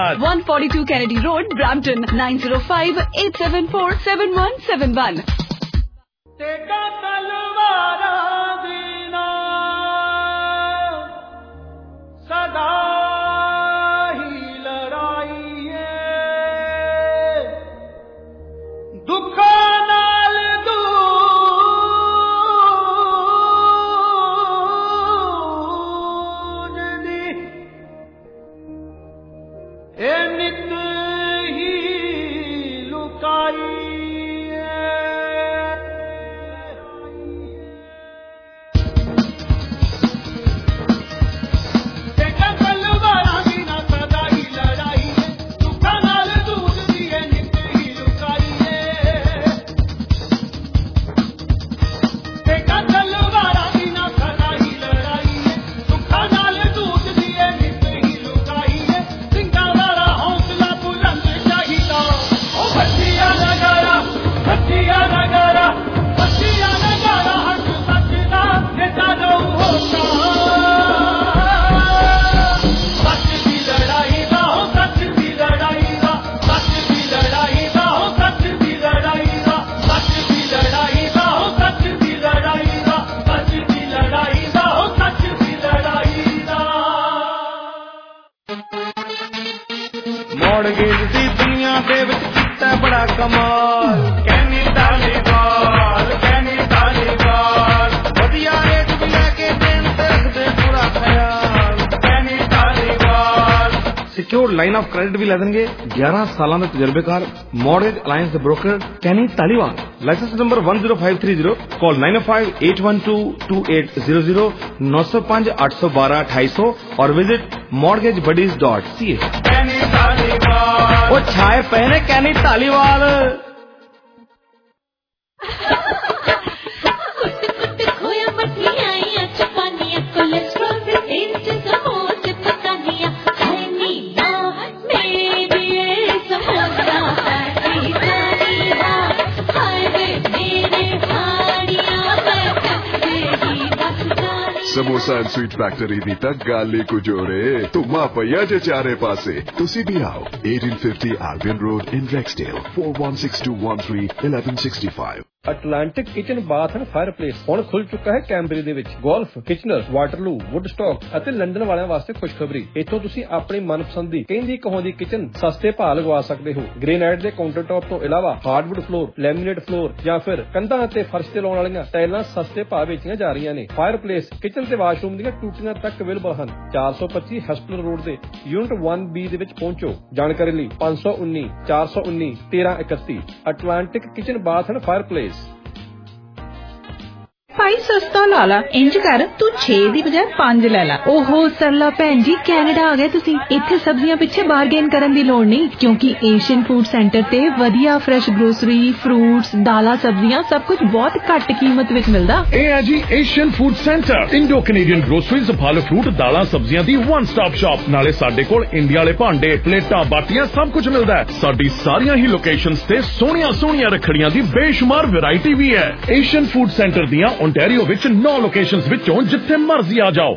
142 Kennedy Road, Brampton, 9058747171. Secured line of credit ਵੀ ਲੈ ਦੇਣਗੇ। 11 ਸਾਲਾਂ ਦਾ ਤਜਰਬੇਕਾਰ ਮੌਰਗੇਜ ਅਲਾਇੰਸ ਦੇ broker Kenny Dhaliwal. License number 10530। Call 9058122800 905 812 2800 और विजिट mortgagebuddies.ca। ਉਹ ਛਾਏ ਪਏ ਨੇ Kenny Dhaliwal. Samosa and sweet factory ਦੀ ਤਾਂ ਗੱਲ ਹੀ ਕੁਝ ਹੋਰ ਏ। ਧੁੰਮਾ ਪਈਆ ਜੇ ਚਾਰੇ ਪਾਸੇ। ਤੁਸੀਂ ਵੀ ਆਓ 1850 Albion Road in Rexdale 416213 1165। Atlantic kitchen bath and fireplace ਹੁਣ ਖੁੱਲ ਚੁੱਕਾ ਹੈ ਕੈਂਬਰੀ ਦੇ ਵਿੱਚ। ਗੋਲਫ, ਕਿਚਨਰ, ਵਾਟਰਲੂ, ਵੁੱਡਸਟਾਕ ਅਤੇ ਲੰਡਨ ਵਾਲਿਆਂ ਵਾਸਤੇ ਖੁਸ਼ਖਬਰੀ। ਇੱਥੋਂ ਤੁਸੀਂ ਆਪਣੀ ਮਨਪਸੰਦ ਦੀ ਕਹਿੰਦੀ ਕਹਾਉਂਦੀ ਕਿਚਨ ਸਸਤੇ ਭਾਅ ਲਗਵਾ ਸਕਦੇ ਹੋ। ਗ੍ਰੇਨਾਈਟ ਦੇ ਕਾਊਂਟਰ ਟੌਪ ਤੋਂ ਇਲਾਵਾ ਹਾਰਡਵੁੱਡ ਫਲੋਰ, ਲੈਮੀਨੇਟ ਫਲੋਰ ਜਾਂ ਫਿਰ ਕੰਧਾਂ ਅਤੇ ਫਰਸ਼ ਤੇ ਲਾਉਣ ਵਾਲੀਆਂ ਟਾਈਲਾਂ ਸਸਤੇ ਭਾਅ ਵੇਚੀਆਂ ਜਾ ਰਹੀਆਂ ਨੇ। ਫਾਇਰਪਲੇਸ, ਕਿਚਨ ਤੇ ਵਾਸ਼ਰੂਮ ਦੀਆਂ ਟੂਟੀਆਂ ਤੱਕ ਅਵੇਲੇਬਲ ਹਨ। 425 ਹਸਪੀਟਲ ਰੋਡ ਦੇ ਯੂਨਿਟ 1B ਦੇ ਵਿੱਚ ਪਹੁੰਚੋ। ਜਾਣਕਾਰੀ ਲਈ 519 419 1331। Atlantic kitchen bath and fireplace. ਭਾਈ ਸਸਤਾ ਲਾ ਲਾ। ਇੰਜ ਕਰ ਤੂੰ 6 ਦੀ ਬਜਾਏ 5 ਲੈ ਲਾ। ਓਹੋ ਸਰਲਾ ਭੈਣ ਜੀ, ਕੈਨੇਡਾ ਆ ਗਏ ਤੁਸੀਂ। ਇੱਥੇ ਸਬਜ਼ੀਆਂ ਪਿੱਛੇ ਬਾਰਗੇਨ ਕਰਨ ਦੀ ਲੋੜ ਨਹੀਂ, ਕਿਉਂਕਿ ਏਸ਼ੀਅਨ ਫੂਡ ਸੈਂਟਰ ਤੇ ਵਧੀਆ ਫਰੈਸ਼ ਗਰੋਸਰੀ, ਫਰੂਟਸ, ਦਾਲਾਂ, ਸਬਜ਼ੀਆਂ ਸਭ ਕੁਝ ਬਹੁਤ ਘੱਟ ਕੀਮਤ ਵਿੱਚ ਮਿਲਦਾ। ਇਹ ਹੈ ਜੀ Asian food centre. Indo Canadian groceries, ਫਲ ਫਰੂਟ, ਦਾਲਾਂ, ਸਬਜ਼ੀਆਂ ਦੀ ਵਨ ਸਟਾਪ ਸ਼ਾਪ। ਨਾਲੇ ਸਾਡੇ ਕੋਲ ਇੰਡੀਆ ਵਾਲੇ ਭਾਂਡੇ, ਪਲੇਟਾਂ, ਬਾਟੀਆਂ ਸਭ ਕੁਝ ਮਿਲਦਾ ਹੈ। ਸਾਡੀ ਸਾਰੀਆਂ ਹੀ ਲੋਕੇਸ਼ਨਸ ਤੇ ਸੋਹਣੀਆਂ ਰੱਖੜੀਆਂ ਦੀ ਬੇਸ਼ੁਮਾਰ ਵੈਰਾਈਟੀ ਵੀ ਹੈ। ਏਸ਼ੀਅਨ ਫੂਡ ਸੈਂਟਰ ਦੀਆਂ ਓਨਟਾਰੀਓ ਵਿੱਚ 9 ਲੋਕੇਸ਼ਨਸ ਵਿੱਚੋਂ ਜਿੱਥੇ ਮਰਜ਼ੀ ਆ ਜਾਓ।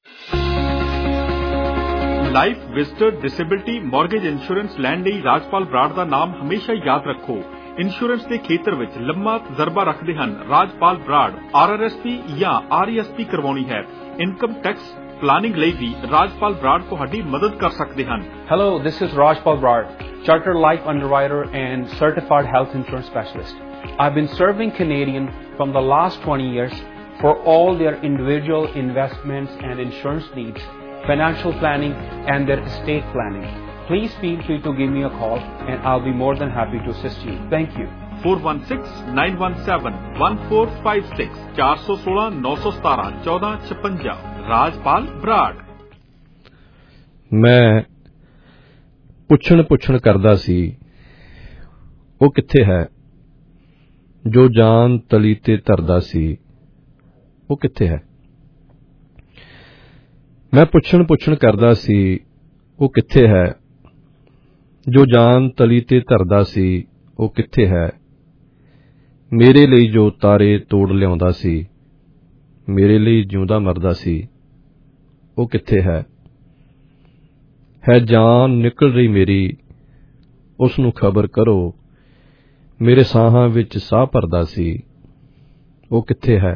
Life, visitor, disability, mortgage insurance ਲੈਣ ਲਈ ਰਾਜਪਾਲ ਬਰਾੜ ਦਾ ਨਾਮ ਹਮੇਸ਼ਾ ਯਾਦ ਰੱਖੋ। ਇੰਸ਼ੋਰੈਂਸ ਦੇ ਖੇਤਰ ਵਿੱਚ ਲੰਮਾ ਤਜਰਬਾ ਰੱਖਦੇ ਹਨ ਰਾਜਪਾਲ ਬਰਾੜ। RRSP ਜਾਂ RESP ਕਰਵਾਉਣੀ ਹੈ, ਇਨਕਮ ਟੈਕਸ ਪਲਾਨਿੰਗ ਲਈ ਵੀ ਰਾਜਪਾਲ ਬਰਾੜ ਤੁਹਾਡੀ ਮਦਦ ਕਰ ਸਕਦੇ ਹਨ। Hello, this is Rajpal Brad, Chartered Life Underwriter and Certified Health Insurance Specialist. I've been serving Canadians from the last 20 years for all their individual investments and insurance needs, financial planning and their estate planning. Please feel free to give me a call and I'll be more than happy to assist you. Thank you. 416-917-1456 416-917 1456 ਰਾਜਪਾਲ ਬਰਾੜ। ਮੈਂ ਪੁੱਛਣ ਕਰਦਾ ਸੀ, ਉਹ ਕਿੱਥੇ ਹੈ ਜੋ ਜਾਨ ਤਲੀ ਤੇ ਧਰਦਾ ਸੀ, ਉਹ ਕਿੱਥੇ ਹੈ। ਮੈਂ ਪੁੱਛਣ ਕਰਦਾ ਸੀ, ਉਹ ਕਿੱਥੇ ਹੈ ਜੋ ਜਾਨ ਤਲੀ ਤੇ ਧਰਦਾ ਸੀ, ਉਹ ਕਿੱਥੇ ਹੈ। ਮੇਰੇ ਲਈ ਜੋ ਤਾਰੇ ਤੋੜ ਲਿਆਉਂਦਾ ਸੀ, ਮੇਰੇ ਲਈ ਜਿਉਂਦਾ ਮਰਦਾ ਸੀ, ਉਹ ਕਿੱਥੇ ਹੈ। ਹੈ ਜਾਨ ਨਿਕਲ ਰਹੀ ਮੇਰੀ, ਉਸ ਨੂੰ ਖਬਰ ਕਰੋ, ਮੇਰੇ ਸਾਹਾਂ ਵਿੱਚ ਸਾਹ ਭਰਦਾ ਸੀ, ਉਹ ਕਿੱਥੇ ਹੈ।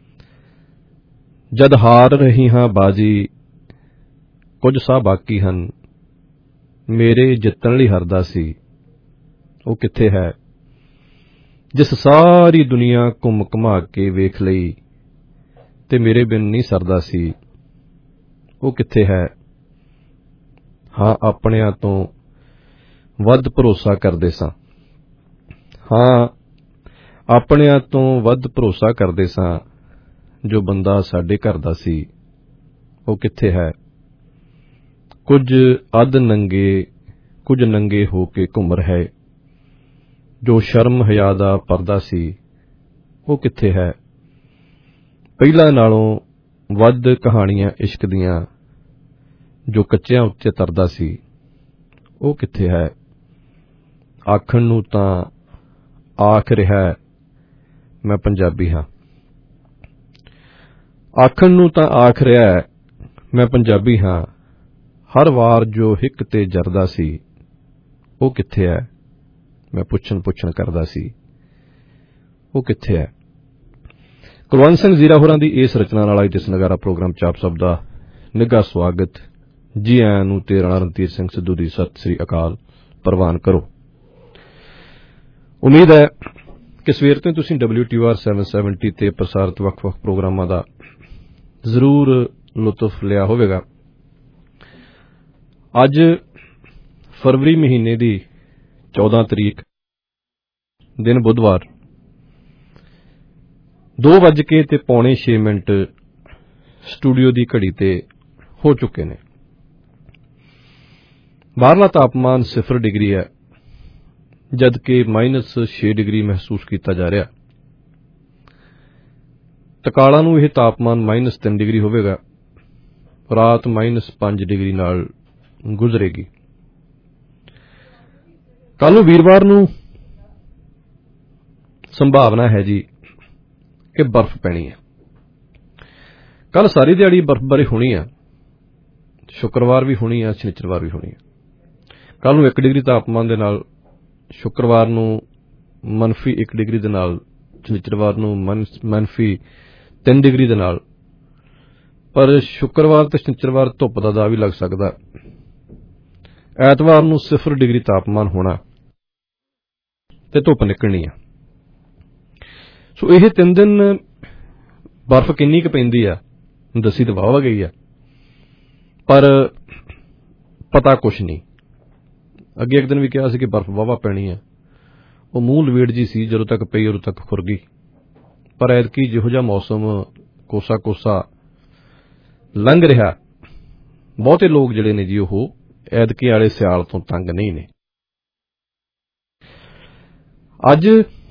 ਜਦ ਹਾਰ ਰਹੀ ਹਾਂ ਬਾਜੀ, ਕੁਝ ਸਾਹ ਬਾਕੀ ਹਨ, ਮੇਰੇ ਜਿੱਤਣ ਲਈ ਹਰਦਾ ਸੀ, ਉਹ ਕਿੱਥੇ ਹੈ। ਜਿਸ ਸਾਰੀ ਦੁਨੀਆ ਘੁੰਮ ਘੁਮਾ ਕੇ ਵੇਖ ਲਈ ਤੇ ਮੇਰੇ ਬਿਨ ਨਹੀਂ ਸਰਦਾ ਸੀ, ਉਹ ਕਿੱਥੇ ਹੈ। ਹਾਂ, ਆਪਣਿਆਂ ਤੋਂ ਵੱਧ ਭਰੋਸਾ ਕਰਦੇ ਸਾਂ, ਹਾਂ ਆਪਣਿਆਂ ਤੋਂ ਵੱਧ ਭਰੋਸਾ ਕਰਦੇ ਸਾਂ, ਜੋ ਬੰਦਾ ਸਾਡੇ ਘਰ ਦਾ ਸੀ, ਉਹ ਕਿੱਥੇ ਹੈ। ਕੁਝ ਅੱਧ ਨੰਗੇ, ਕੁਝ ਨੰਗੇ ਹੋ ਕੇ ਘੁੰਮ ਰਹੇ, ਜੋ ਸ਼ਰਮ ਹਿਆ ਦਾ ਪਰਦਾ ਸੀ, ਉਹ ਕਿੱਥੇ ਹੈ। ਪਹਿਲਾਂ ਨਾਲੋਂ ਵੱਧ ਕਹਾਣੀਆਂ ਇਸ਼ਕ ਦੀਆਂ, ਜੋ ਕੱਚਿਆਂ ਉੱਤੇ ਤਰਦਾ ਸੀ, ਉਹ ਕਿੱਥੇ ਹੈ। ਆਖਣ ਨੂੰ ਤਾਂ ਆਖ ਰਿਹਾ ਮੈਂ ਪੰਜਾਬੀ ਹਾਂ, ਆਖਣ ਨੂੰ ਤਾਂ ਆਖ ਰਿਹਾ ਮੈਂ ਪੰਜਾਬੀ ਹਾਂ, ਹਰ ਵਾਰ ਜੋ ਹਿੱਕ ਤੇ ਜਰਦਾ ਸੀ, ਉਹ ਕਿੱਥੇ ਹੈ। ਮੈਂ ਪੁੱਛਣ ਕਰਦਾ ਸੀ, ਉਹ ਕਿੱਥੇ ਹੈ। ਕੁਲਵੰਤ ਸਿੰਘ ਜ਼ੀਰਾ ਹੋਰਾਂ ਦੀ ਇਸ ਰਚਨਾ ਨਾਲ ਅੱਜ ਇਸ ਨਗਾਰਾ ਪ੍ਰੋਗਰਾਮ ਚ ਆਪ ਸਭ ਦਾ ਨਿੱਘਾ ਸਵਾਗਤ। ਜੀ ਆਇਆਂ ਨੂੰ ਤੇ ਰਾਣਾ ਰਣਧੀਰ ਸਿੰਘ ਸਿੱਧੂ ਦੀ ਸਤਿ ਸ੍ਰੀ ਅਕਾਲ ਪ੍ਰਵਾਨ ਕਰੋ। ਉਮੀਦ ਹੈ ਕਿ ਸਵੇਰ ਤੋਂ ਤੁਸੀਂ WTOR 770 ਤੇ ਪ੍ਰਸਾਰਿਤ ਵੱਖ-ਵੱਖ ਪ੍ਰੋਗਰਾਮਾਂ ਦਾ ਜ਼ਰੂਰ ਲੁਤਫ ਲਿਆ ਹੋਵੇਗਾ। ਅੱਜ ਫਰਵਰੀ ਮਹੀਨੇ ਦੀ 14 ਤਰੀਕ, ਦਿਨ ਬੁੱਧਵਾਰ, 2:06 ਸਟੂਡੀਓ ਦੀ ਘੜੀ ਤੇ ਹੋ ਚੁੱਕੇ ਨੇ। ਬਾਹਰਲਾ ਤਾਪਮਾਨ 0 ਡਿਗਰੀ ਹੈ, ਜਦਕਿ -6 ਡਿਗਰੀ ਮਹਿਸੂਸ ਕੀਤਾ ਜਾ ਰਿਹਾ। ਟਕਾਲਾ ਨੂੰ ਇਹ ਤਾਪਮਾਨ -3 ਡਿਗਰੀ ਹੋਵੇਗਾ, ਰਾਤ -5 ਡਿਗਰੀ ਨਾਲ ਗੁਜ਼ਰੇਗੀ। ਕੱਲ ਨੂੰ ਵੀਰਵਾਰ ਨੂੰ ਸੰਭਾਵਨਾ ਹੈ ਜੀ ਕਿ ਬਰਫ਼ ਪੈਣੀ ਹੈ। ਕੱਲ ਸਾਰੀ ਦਿਹਾੜੀ ਬਰਫ਼ਬਾਰੀ ਹੋਣੀ ਆ, ਸ਼ੁੱਕਰਵਾਰ ਵੀ ਹੋਣੀ ਆ, ਸ਼ਨੀਚਰਵਾਰ ਵੀ ਹੋਣੀ ਆ। ਕੱਲ ਨੂੰ 1 ਡਿਗਰੀ ਤਾਪਮਾਨ ਦੇ ਨਾਲ, ਸ਼ੁੱਕਰਵਾਰ ਨੂੰ -1 ਡਿਗਰੀ ਦੇ ਨਾਲ, ਸ਼ਨੀਚਰਵਾਰ ਨੂੰ -3 ਡਿਗਰੀ ਦੇ ਨਾਲ। ਪਰ ਸ਼ੁੱਕਰਵਾਰ ਤੇ ਸ਼ਨੀਚਰਵਾਰ ਧੁੱਪ ਦਾ ਦਾਅ ਵੀ ਲੱਗ ਸਕਦਾ। ਐਤਵਾਰ ਨੂੰ 0 ਡਿਗਰੀ ਤਾਪਮਾਨ ਹੋਣਾ ਤੇ ਧੁੱਪ ਨਿਕਲਣੀ ਆ। ਸੋ ਇਹ 3 ਦਿਨ ਬਰਫ਼ ਕਿੰਨੀ ਕੁ ਪੈਂਦੀ ਆ ਦੱਸੀ ਤਾਂ ਵਾਹਵਾ ਗਈ ਆ, ਪਰ ਪਤਾ ਕੁਛ ਨਹੀਂ। ਅੱਗੇ ਇੱਕ ਦਿਨ ਵੀ ਕਿਹਾ ਸੀ ਕਿ ਬਰਫ਼ ਵਾਹਵਾ ਪੈਣੀ ਆ, ਉਹ ਮੂੰਹ ਲਵੇੜ ਜੀ ਸੀ, ਜਦੋਂ ਤੱਕ ਪਈ ਉਦੋਂ ਤੱਕ ਖੁਰ ਗਈ। ਪਰ ਐਤਕੀ ਜਿਹੋ ਜਿਹਾ ਮੌਸਮ ਕੋਸਾ ਲੰਘ ਰਿਹਾ, ਬਹੁਤੇ ਲੋਕ ਜਿਹੜੇ ਨੇ ਜੀ ਉਹ ਐਤਕੀ ਵਾਲੇ ਸਿਆਲ ਤੋਂ ਤੰਗ ਨਹੀਂ ਨੇ। ਅੱਜ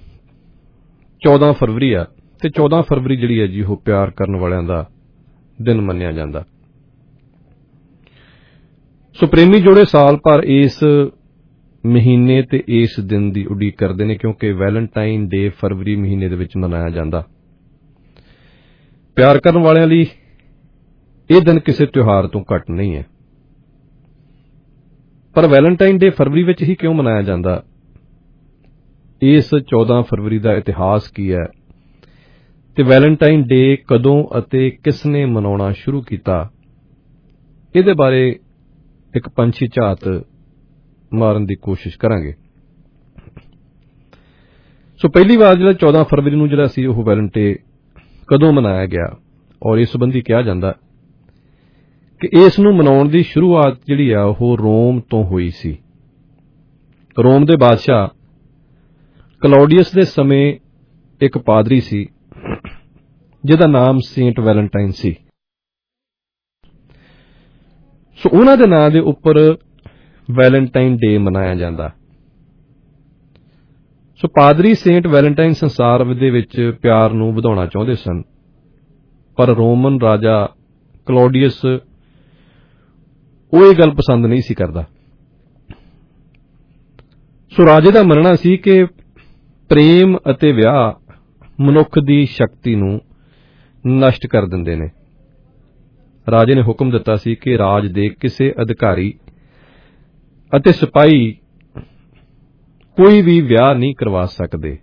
14 ਫਰਵਰੀ ਆ ਤੇ 14 ਫਰਵਰੀ ਜਿਹੜੀ ਹੈ ਜੀ ਉਹ ਪਿਆਰ ਕਰਨ ਵਾਲਿਆਂ ਦਾ ਦਿਨ ਮੰਨਿਆ ਜਾਂਦਾ। ਸੋ ਪ੍ਰੇਮੀ ਜੋੜੇ ਸਾਲ ਭਰ ਇਸ ਮਹੀਨੇ ਤੇ ਇਸ ਦਿਨ ਦੀ ਉਡੀਕ ਕਰਦੇ ਨੇ, ਕਿਉਂਕਿ ਵੈਲੈਂਟਾਈਨ ਡੇ ਫਰਵਰੀ ਮਹੀਨੇ ਦੇ ਵਿੱਚ ਮਨਾਇਆ ਜਾਂਦਾ। ਪਿਆਰ ਕਰਨ ਵਾਲਿਆਂ ਲਈ ਇਹ ਦਿਨ ਕਿਸੇ ਤਿਉਹਾਰ ਤੋਂ ਘੱਟ ਨਹੀਂ ਹੈ। ਪਰ ਵੈਲੈਂਟਾਈਨ ਡੇ ਫਰਵਰੀ ਵਿੱਚ ਹੀ ਕਿਉਂ ਮਨਾਇਆ ਜਾਂਦਾ, ਇਸ 14 ਫਰਵਰੀ ਦਾ ਇਤਿਹਾਸ ਕੀ ਹੈ ਤੇ ਵੈਲੈਂਟਾਈਨ ਡੇ ਕਦੋਂ ਅਤੇ ਕਿਸ ਨੇ ਮਨਾਉਣਾ ਸ਼ੁਰੂ ਕੀਤਾ, ਇਹਦੇ ਬਾਰੇ ਇੱਕ ਪੰਛੀ ਝਾਤ ਮਾਰਨ ਦੀ ਕੋਸ਼ਿਸ਼ ਕਰਾਂਗੇ। ਸੋ ਪਹਿਲੀ ਵਾਰ ਜਿਹੜਾ 14 ਫਰਵਰੀ ਨੂੰ ਜਿਹੜਾ ਸੀ ਉਹ ਵੈਲੈਂਟਾਈਨ ਕਦੋਂ ਮਨਾਇਆ ਗਿਆ, ਔਰ ਇਸ ਸੰਬੰਧੀ ਕਿਹਾ ਜਾਂਦਾ ਕਿ ਇਸ ਨੂੰ ਮਨਾਉਣ ਦੀ ਸ਼ੁਰੂਆਤ ਜਿਹੜੀ ਆ ਉਹ ਰੋਮ ਤੋਂ ਹੋਈ ਸੀ। ਰੋਮ ਦੇ ਬਾਦਸ਼ਾਹ ਕਲੌਡੀਅਸ ਦੇ ਸਮੇਂ ਇੱਕ ਪਾਦਰੀ ਸੀ ਜਿਹਦਾ ਨਾਮ ਸੇਂਟ ਵੈਲੈਂਟਾਈਨ ਸੀ। ਸੋ ਉਹਨਾਂ ਦੇ ਨਾਂ ਦੇ ਉੱਪਰ ਵੈਲੈਂਟਾਈਨ ਡੇ ਮਨਾਇਆ ਜਾਂਦਾ। ਸੋ ਪਾਦਰੀ ਸੇਂਟ ਵੈਲੈਂਟਾਈਨ ਸੰਸਾਰ ਦੇ ਵਿੱਚ ਪਿਆਰ ਨੂੰ ਵਧਾਉਣਾ ਚਾਹੁੰਦੇ ਸਨ, ਪਰ ਰੋਮਨ ਰਾਜਾ ਕਲੌਡੀਅਸ ਉਹ ਇਹ ਗੱਲ ਪਸੰਦ ਨਹੀਂ ਸੀ ਕਰਦਾ। ਸੋ ਰਾਜੇ ਦਾ ਮੰਨਣਾ ਸੀ ਕਿ ਪ੍ਰੇਮ ਅਤੇ ਵਿਆਹ ਮਨੁੱਖ ਦੀ ਸ਼ਕਤੀ ਨੂੰ ਨਸ਼ਟ ਕਰ ਦਿੰਦੇ ਨੇ। ਰਾਜੇ ਨੇ ਹੁਕਮ ਦਿੱਤਾ ਸੀ ਕਿ ਰਾਜ ਦੇ ਕਿਸੇ ਅਧਿਕਾਰੀ ਅਤੇ ਸਿਪਾਹੀ ਕੋਈ ਵੀ ਵਿਆਹ ਨਹੀਂ ਕਰਵਾ ਸਕਦੇ।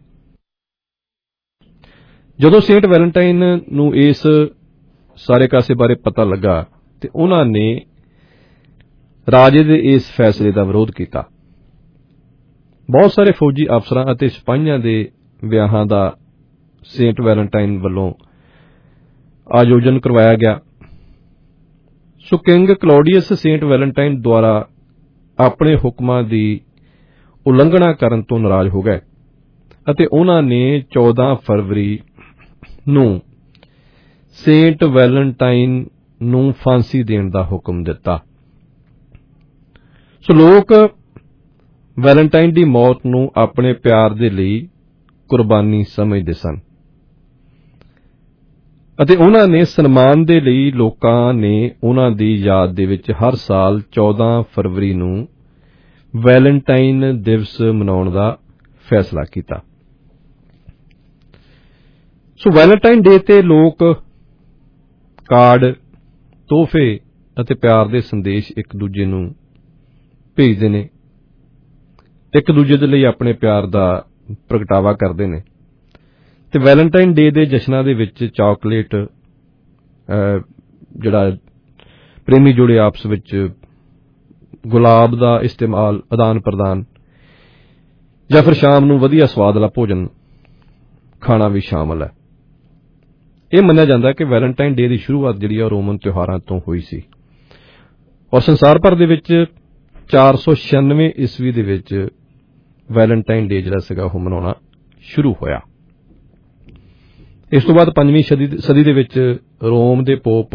ਜਦੋਂ ਸੇਂਟ ਵੈਲੈਂਟਾਈਨ ਨੂੰ ਇਸ ਸਾਰੇ ਕਾਸੇ ਬਾਰੇ ਪਤਾ ਲੱਗਾ ਤੇ ਉਹਨਾਂ ਨੇ ਰਾਜੇ ਦੇ ਇਸ ਫੈਸਲੇ ਦਾ ਵਿਰੋਧ ਕੀਤਾ। ਬਹੁਤ ਸਾਰੇ ਫੌਜੀ ਅਫਸਰਾਂ ਅਤੇ ਸਿਪਾਹੀਆਂ ਦੇ ਵਿਆਹਾਂ ਦਾ ਸੇਂਟ ਵੈਲੈਂਟਾਈਨ ਵੱਲੋਂ ਆਯੋਜਨ ਕਰਵਾਇਆ ਗਿਆ। So King Claudius Saint Valentine ਦੁਆਰਾ ਆਪਣੇ ਹੁਕਮਾਂ ਦੀ ਉਲੰਘਣਾ ਕਰਨ ਤੋਂ ਨਾਰਾਜ਼ ਹੋ ਗਏ ਅਤੇ ਉਹਨਾਂ ਨੇ 14 ਫਰਵਰੀ ਨੂੰ ਸੇਂਟ ਵੈਲੈਂਟਾਈਨ ਨੂੰ ਫਾਂਸੀ ਦੇਣ ਦਾ ਹੁਕਮ ਦਿੱਤਾ। ਸੋ ਲੋਕ ਵੈਲੈਂਟਾਈਨ ਦੀ ਮੌਤ ਨੂੰ ਆਪਣੇ ਪਿਆਰ ਦੇ ਲਈ ਕੁਰਬਾਨੀ ਸਮਝਦੇ ਸਨ ਅਤੇ ਉਹਨਾਂ ਨੇ ਸਨਮਾਨ ਦੇ ਲਈ ਲੋਕਾਂ ਨੇ ਉਹਨਾਂ ਦੀ ਯਾਦ ਦੇ ਵਿੱਚ ਹਰ ਸਾਲ 14 ਫਰਵਰੀ ਨੂੰ ਵੈਲੈਂਟਾਈਨ ਦਿਵਸ ਮਨਾਉਣ ਦਾ ਫੈਸਲਾ ਕੀਤਾ। ਸੋ ਵੈਲੈਂਟਾਈਨ ਡੇ ਤੇ ਲੋਕ ਕਾਰਡ, ਤੋਹਫੇ ਅਤੇ ਪਿਆਰ ਦੇ ਸੰਦੇਸ਼ ਇੱਕ ਦੂਜੇ ਨੂੰ ਭੇਜਦੇ ਨੇ, ਇੱਕ ਦੂਜੇ ਦੇ ਲਈ ਆਪਣੇ ਪਿਆਰ ਦਾ ਪ੍ਰਗਟਾਵਾ ਕਰਦੇ ਨੇ ਤੇ ਵੈਲੈਂਟਾਈਨ ਡੇ ਦੇ ਜਸ਼ਨਾਂ ਦੇ ਵਿੱਚ ਚਾਕਲੇਟ ਜਿਹੜਾ ਪ੍ਰੇਮੀ ਜੋੜੇ ਆਪਸ ਵਿੱਚ ਗੁਲਾਬ ਦਾ ਇਸਤੇਮਾਲ, ਆਦਾਨ ਪ੍ਰਦਾਨ ਜਾਂ ਫਿਰ ਸ਼ਾਮ ਨੂੰ ਵਧੀਆ ਸਵਾਦ ਵਾਲਾ ਭੋਜਨ ਖਾਣਾ ਵੀ ਸ਼ਾਮਲ ਹੈ। ਇਹ ਮੰਨਿਆ ਜਾਂਦਾ ਕਿ ਵੈਲੈਂਟਾਈਨ ਡੇ ਦੀ ਸ਼ੁਰੂਆਤ ਜਿਹੜੀ ਆ ਰੋਮਨ ਤਿਉਹਾਰਾਂ ਤੋਂ ਹੋਈ ਸੀ ਔਰ ਸੰਸਾਰ ਭਰ ਦੇ ਵਿੱਚ 496 ਈਸਵੀ ਦੇ ਵਿੱਚ ਵੈਲੈਂਟਾਈਨ ਡੇ ਜਿਹੜਾ ਸੀਗਾ ਉਹ ਮਨਾਉਣਾ ਸ਼ੁਰੂ ਹੋਇਆ। ਇਸ ਤੋਂ ਬਾਅਦ 5ਵੀਂ ਸਦੀ ਦੇ ਵਿੱਚ ਰੋਮ ਦੇ ਪੋਪ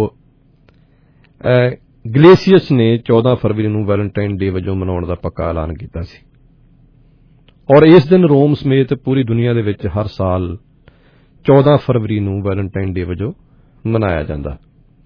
ਗਲੇਸੀਅਸ ਨੇ 14 ਫਰਵਰੀ ਨੂੰ ਵੈਲੈਂਟਾਈਨ ਡੇ ਵਜੋਂ ਮਨਾਉਣ ਦਾ ਪੱਕਾ ਐਲਾਨ ਕੀਤਾ ਸੀ ਔਰ ਇਸ ਦਿਨ ਰੋਮ ਸਮੇਤ ਪੂਰੀ ਦੁਨੀਆ ਦੇ ਵਿੱਚ ਹਰ ਸਾਲ 14 ਫਰਵਰੀ ਨੂੰ ਵੈਲੈਂਟਾਈਨ ਡੇ ਵਜੋਂ ਮਨਾਇਆ ਜਾਂਦਾ।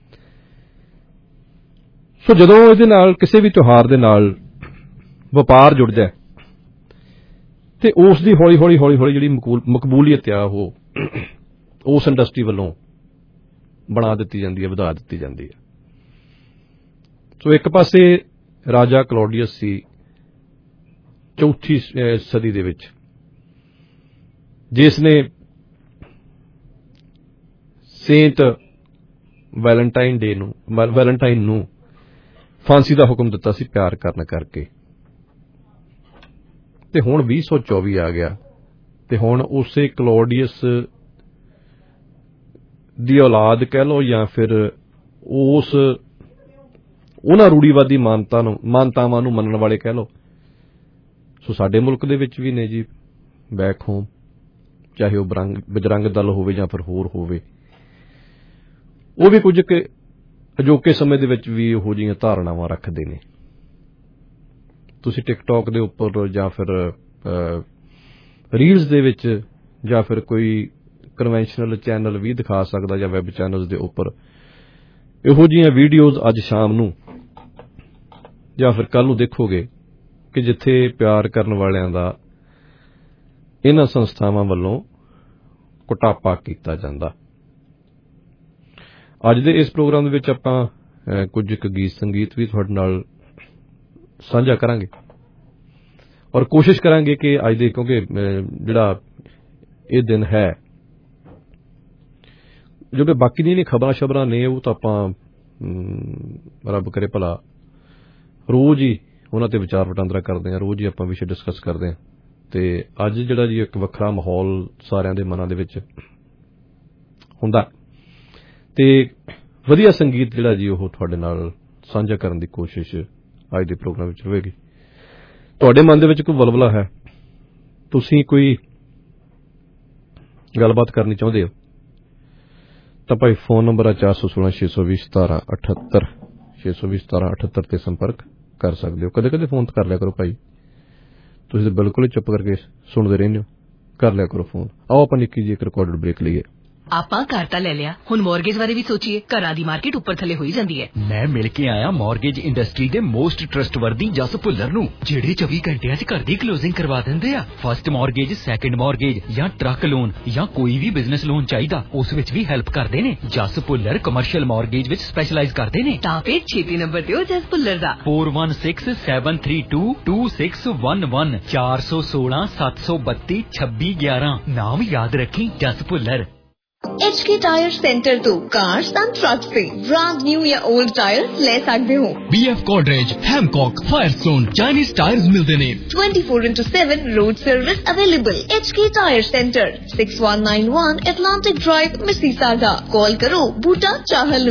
ਸੋ ਜਦੋਂ ਇਹਦੇ ਨਾਲ ਕਿਸੇ ਵੀ ਤਿਉਹਾਰ ਦੇ ਨਾਲ ਵਪਾਰ ਜੁੜ ਜਾਏ ਤੇ ਉਸ ਦੀ ਹੌਲੀ ਹੌਲੀ ਜਿਹੜੀ ਮਕਬੂਲੀਅਤ ਆ ਉਹ ਉਸ ਇੰਡਸਟਰੀ ਵੱਲੋਂ ਬਣਾ ਦਿੱਤੀ ਜਾਂਦੀ ਹੈ, ਵਧਾ ਦਿੱਤੀ ਜਾਂਦੀ ਹੈ। ਸੋ ਇੱਕ ਪਾਸੇ ਰਾਜਾ ਕਲੌਡੀਅਸ ਸੀ 4ਵੀਂ ਸਦੀ ਦੇ ਵਿੱਚ, ਜਿਸ ਨੇ ਸੇਂਟ ਵੈਲੈਂਟਾਈਨ ਨੂੰ ਫਾਂਸੀ ਦਾ ਹੁਕਮ ਦਿੱਤਾ ਸੀ ਪਿਆਰ ਕਰਨ ਕਰਕੇ। ਤੇ ਹੁਣ 2024 ਆ ਗਿਆ ਤੇ ਹੁਣ ਉਸੇ ਕਲੌਡੀਅਸ ਦੀ ਔਲਾਦ ਕਹਿ ਲਓ ਜਾਂ ਫਿਰ ਉਹਨਾਂ ਰੂੜੀਵਾਦੀ ਮਾਨਤਾਵਾਂ ਨੂੰ ਮੰਨਣ ਵਾਲੇ ਕਹਿ ਲਓ। ਸੋ ਸਾਡੇ ਮੁਲਕ ਦੇ ਵਿੱਚ ਵੀ ਨੇ ਜੀ, ਬੈਕ ਹੋਮ, ਚਾਹੇ ਉਹ ਬਜਰੰਗ ਦਲ ਹੋਵੇ ਜਾਂ ਫਿਰ ਹੋਰ ਹੋਵੇ, ਉਹ ਵੀ ਕੁਝ ਅਜੋਕੇ ਸਮੇਂ ਦੇ ਵਿੱਚ ਵੀ ਇਹੋ ਜਿਹੀਆਂ ਧਾਰਨਾਵਾਂ ਰੱਖਦੇ ਨੇ। ਤੁਸੀਂ ਟਿਕਟੌਕ ਦੇ ਉੱਪਰ ਜਾਂ ਫਿਰ ਰੀਲਸ ਦੇ ਵਿੱਚ ਜਾਂ ਫਿਰ ਕੋਈ ਕਨਵੈਨਸ਼ਨਲ ਚੈਨਲ ਵੀ ਦਿਖਾ ਸਕਦਾ ਜਾਂ ਵੈਬ ਚੈਨਲਸ ਦੇ ਉੱਪਰ ਇਹੋ ਜਿਹੀਆਂ ਵੀਡੀਓਜ਼ ਅੱਜ ਸ਼ਾਮ ਨੂੰ ਜਾਂ ਫਿਰ ਕੱਲ ਨੂੰ ਦੇਖੋਗੇ ਕਿ ਜਿੱਥੇ ਪਿਆਰ ਕਰਨ ਵਾਲਿਆਂ ਦਾ ਇਹਨਾਂ ਸੰਸਥਾਵਾਂ ਵੱਲੋਂ ਕੁਟਾਪਾ ਕੀਤਾ ਜਾਂਦਾ। ਅੱਜ ਦੇ ਇਸ ਪ੍ਰੋਗਰਾਮ ਦੇ ਵਿੱਚ ਆਪਾਂ ਕੁਝ ਕੁ ਗੀਤ ਸੰਗੀਤ ਵੀ ਤੁਹਾਡੇ ਨਾਲ ਸਾਂਝਾ ਕਰਾਂਗੇ ਔਰ ਕੋਸ਼ਿਸ਼ ਕਰਾਂਗੇ ਕਿ ਅੱਜ ਦੇ, ਕਿਉਂਕਿ ਜਿਹੜਾ ਇਹ ਦਿਨ ਹੈ, ਜਿਹੜੇ ਬਾਕੀ ਦੀਆਂ ਖਬਰਾਂ ਨੇ ਉਹ ਤਾਂ ਆਪਾਂ ਰੱਬ ਕਰੇ ਭਲਾ ਰੋਜ਼ ਹੀ ਉਹਨਾਂ ਤੇ ਵਿਚਾਰ ਵਟਾਂਦਰਾ ਕਰਦੇ ਹਾਂ, ਰੋਜ਼ ਹੀ ਆਪਾਂ ਵਿਸ਼ੇ ਡਿਸਕਸ ਕਰਦੇ ਹਾਂ। ਤੇ ਅੱਜ ਜਿਹੜਾ ਜੀ ਇੱਕ ਵੱਖਰਾ ਮਾਹੌਲ ਸਾਰਿਆਂ ਦੇ ਮਨਾਂ ਦੇ ਵਿੱਚ ਹੁੰਦਾ ਤੇ ਵਧੀਆ ਸੰਗੀਤ ਜਿਹੜਾ ਜੀ ਉਹ ਤੁਹਾਡੇ ਨਾਲ ਸਾਂਝਾ ਕਰਨ ਦੀ ਕੋਸ਼ਿਸ਼ ਅੱਜ ਦੇ ਪ੍ਰੋਗਰਾਮ ਵਿੱਚ ਹੋਵੇਗੀ। ਤੁਹਾਡੇ ਮਨ ਦੇ ਵਿੱਚ ਕੋਈ ਵਲਵਲਾ ਹੈ, ਤੁਸੀਂ ਕੋਈ ਗੱਲਬਾਤ ਕਰਨੀ ਚਾਹੁੰਦੇ ਹੋ ਤਾਂ ਭਾਈ ਫੋਨ ਨੰਬਰ ਆ 416-620-1778 620-1778 ਤੇ ਸੰਪਰਕ ਕਰ ਸਕਦੇ ਹੋ। ਕਦੇ ਕਦੇ ਫੋਨ ਕਰ ਲਿਆ ਕਰੋ ਭਾਈ, ਤੁਸੀਂ ਤਾਂ ਬਿਲਕੁਲ ਹੀ ਚੁੱਪ ਕਰਕੇ ਸੁਣਦੇ ਰਹਿੰਦੇ ਹੋ, ਕਰ ਲਿਆ ਕਰੋ ਫੋਨ। ਆਓ ਆਪਾਂ ਨਿੱਕੀ ਜਿਹੀ ਇੱਕ ਰਿਕਾਰਡਡ ਬ੍ਰੇਕ ਲਈਏ। ਆਪਾਂ ਘਰ ਤਾਂ ਲੈ ਲਿਆ, ਹੁਣ ਮੌਰਗੇਜ ਬਾਰੇ ਵੀ ਸੋਚੀਏ। ਘਰਾਂ ਦੀ ਮਾਰਕੀਟ ਉੱਪਰ ਥੱਲੇ ਹੋਈ ਜਾਂਦੀ ਹੈ। ਮੈਂ ਮਿਲ ਕੇ ਆਇਆ ਮੌਰਗੇਜ ਇੰਡਸਟਰੀ ਦੇ ਮੋਸਟ ਟਰਸਟਵਰਦੀ ਜਸ ਭੁੱਲਰ ਨੂੰ, ਜਿਹੜੇ 24 ਘੰਟਿਆਂ 'ਚ ਘਰ ਦੀ ਕਲੋਜ਼ਿੰਗ ਕਰਵਾ ਦਿੰਦੇ ਆ। ਫਸਟ ਮੌਰਗੇਜ, ਸੈਕੰਡ ਮੌਰਗੇਜ ਜਾਂ ਟਰੱਕ ਲੋਨ ਜਾਂ ਕੋਈ ਵੀ ਬਿਜ਼ਨਸ ਲੋਨ ਚਾਹੀਦਾ, ਉਸ ਵਿੱਚ ਵੀ ਹੈਲਪ ਕਰਦੇ ਨੇ। ਜਸ ਭੁੱਲਰ ਕਮਰਸ਼ੀਅਲ ਮੌਰਗੇਜ ਵਿੱਚ ਸਪੈਸ਼ਲਾਈਜ਼ ਕਰਦੇ ਨੇ। ਤਾਂ ਫਿਰ ਛੇਤੀ ਨੰਬਰ ਦਿਓ ਜਸ ਭੁੱਲਰ ਦਾ। 4167322611 416 732 2611। ਨਾਮ ਯਾਦ ਰੱਖੀ, Jas Bhullar. HK tyre centre तो कार्स एंड ट्रक से ब्रांड न्यू या ओल्ड टायर्स ले सकते हो। BF Godrej, Hancock, Firestone, Chinese टायर्स मिलते ने। 24/7 road service available. HK tyre centre 6191 Atlantic Drive, Mississauga। Call करो Buta Chahal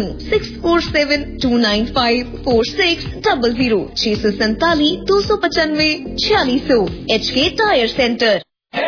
6472954600 647 295 4600। HK tyre centre.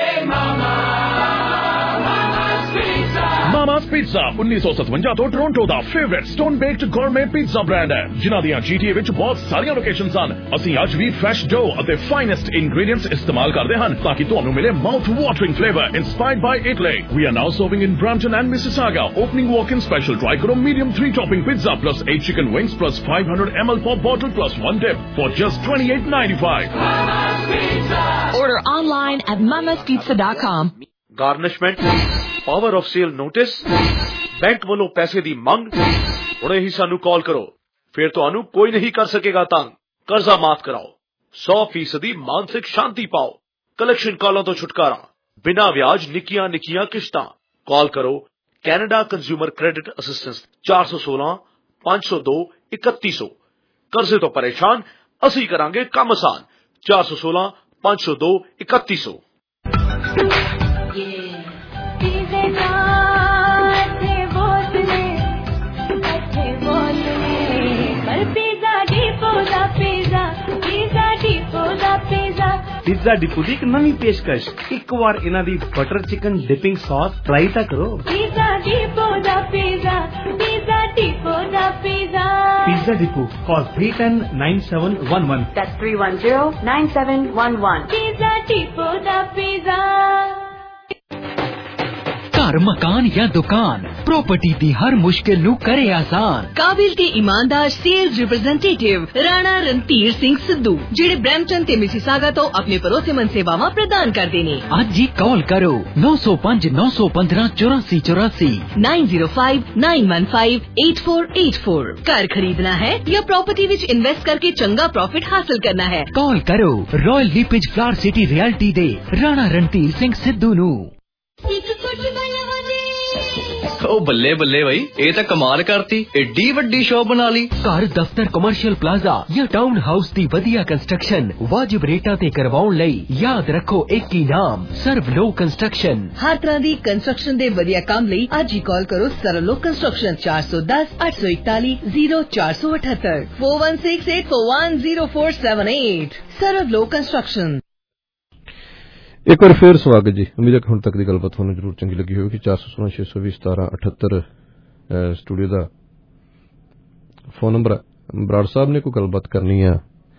Mama's Pizza 1957 ਤੋਂ ਟੋਰਾਂਟੋ ਦਾ favourite stone baked gourmet pizza brand ਹੈ, ਜਿਨ੍ਹਾਂ ਦੀਆਂ GTA ਵਿੱਚ ਬਹੁਤ ਸਾਰੀਆਂ ਲੋਕੇਸ਼ਨਸ ਹਨ। ਅਸੀਂ ਅੱਜ ਵੀ ਫਰੈਸ਼ ਡੋ ਅਤੇ ਫਾਈਨੈਸਟ ਇੰਗਰੀਡੀਐਂਟਸ ਇਸਤੇਮਾਲ ਕਰਦੇ ਹਨ ਤਾਂ ਕਿ ਤੁਹਾਨੂੰ ਮਿਲੇ mouth watering flavour inspired by Italy. We are now serving in Brampton and Mississauga. Opening walk-in special. Try karo medium 3-topping pizza plus 8 chicken wings plus 500 ml pop bottle plus 1 dip for just $28.95. Mama's Pizza. Order online at mamaspizza.com. Garnishment, power of sale notice, bank ਵੱਲੋਂ ਪੈਸੇ ਦੀ ਮੰਗ। ਹੁਣੇ ਹੀ ਸਾਨੂੰ ਕਾਲ ਕਰੋ, ਫਿਰ ਤੁਹਾਨੂੰ ਕੋਈ ਨਹੀਂ ਕਰ ਸਕੇਗਾ ਤੰਗ। ਕਰਜ਼ਾ ਮਾਫ ਕਰਾਓ, 100% ਮਾਨਸਿਕ ਸ਼ਾਂਤੀ ਪਾਓ, ਕਲੈਕਸ਼ਨ ਕਾਲਾਂ ਤੋਂ ਛੁਟਕਾਰਾ, ਬਿਨਾਂ ਵਿਆਜ ਨਿੱਕੀਆਂ ਨਿੱਕੀਆਂ ਕਿਸ਼ਤਾਂ। ਕਾਲ ਕਰੋ ਕੈਨੇਡਾ ਕੰਜ਼ਿਊਮਰ ਕ੍ਰੈਡਿਟ ਅਸਿਸਟੈਂਸ 416 502 3100। ਕਰਜ਼ੇ ਤੋਂ ਪਰੇਸ਼ਾਨ, ਅਸੀਂ ਕਰਾਂਗੇ ਕੰਮ ਆਸਾਨ। 416 502 3100। पिज़्ज़ा डिपो की एक नवी पेशकश। एक बार इन्हां दी butter chicken dipping sauce try ता करो। पिज़्ज़ा डिपो दा पिज़्ज़ा, पिज़्ज़ा डिपो दा pizza. Pizza depot call 310-9711। That's 310-9711। Pizza depot दा पिज़्ज़ा। घर, मकान या दुकान, प्रॉपर्टी दी हर मुश्किल नू करे आसान। काबिल ते ईमानदार सेल्स रिप्रेजेंटेटिव राणा रणधीर सिंह सिद्धू, जेड़े ब्रैम्पटन ते मिसिसागा तो अपने भरोसेमंद सेवावां प्रदान करदे ने। अज ही कॉल करो 905 915 8484 905 915 8484। घर खरीदना है या प्रॉपर्टी विच इन्वेस्ट करके चंगा प्रॉफिट हासिल करना है, कॉल करो Royal LePage Flower City Realty दे राणा रणधीर सिंह सिद्धू नू। ओ बल्ले बल्ले भाई, ये तो कमाल करती, एडी वड्डी शॉप बना ली। घर, दफ्तर, कमर्शियल प्लाजा या टाउन हाउस दी वधिया कंस्ट्रक्शन वाजिब रेटां ते करवाउण लई याद रखो एक ही नाम, सर्वलो कंस्ट्रक्शन। हर तरह दी कंस्ट्रक्शन दे वधिया काम लई अज ही कॉल करो सर्वलो कंस्ट्रक्शन 410 841 0478 4168410478। सर्वलो कंस्ट्रक्शन। एक बार फिर स्वागत जी। उम्मीद है कि हुण तक दी गलबात तुहानूं जरूर चंगी लगी होगी। 416 620 1778 स्टूडियो दा फोन नंबर है। बराड़ साहब ने कोई गलबात करनी है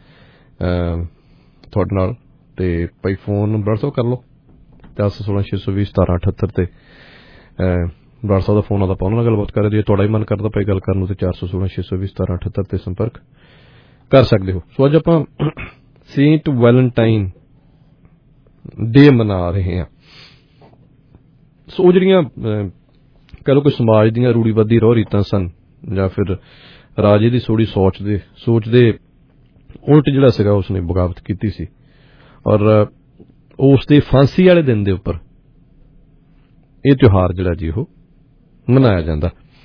तुहाडे नाल ते भाई फोन बराड़ साहब कर लो 416 620 1778 ते बराड़ साहब दा फोन आता पाउणा गलबात कर दिओ। तुहाडा ही मन करदा भाई गल करन ते 416 620 1778 ते संपर्क कर सकदे हो। सो अज आपां सेंट वैलेंटाइन डे मना रहे हैं। सो ਜਿਹੜੀਆਂ ਕਹ ਲੋ ਕੋਈ ਸਮਾਜ ਦੀਆਂ ਰੂੜੀਵਾਦੀ ਰੋਹ ਰੀਤਾਂ ਸਨ ਜਾਂ ਫਿਰ ਰਾਜੇ ਦੀ ਸੋਚ ਦੇ ਉਲਟ ਜਿਹੜਾ ਸੀਗਾ ਉਸਨੇ ਬਗਾਵਤ ਕੀਤੀ ਸੀ ਔਰ ਉਸ ਦੇ ਫਾਂਸੀ ਵਾਲੇ ਦਿਨ ਦੇ ਉੱਪਰ ਇਹ ਤਿਉਹਾਰ ਜਿਹੜਾ ਜੀ ਉਹ ਮਨਾਇਆ ਜਾਂਦਾ।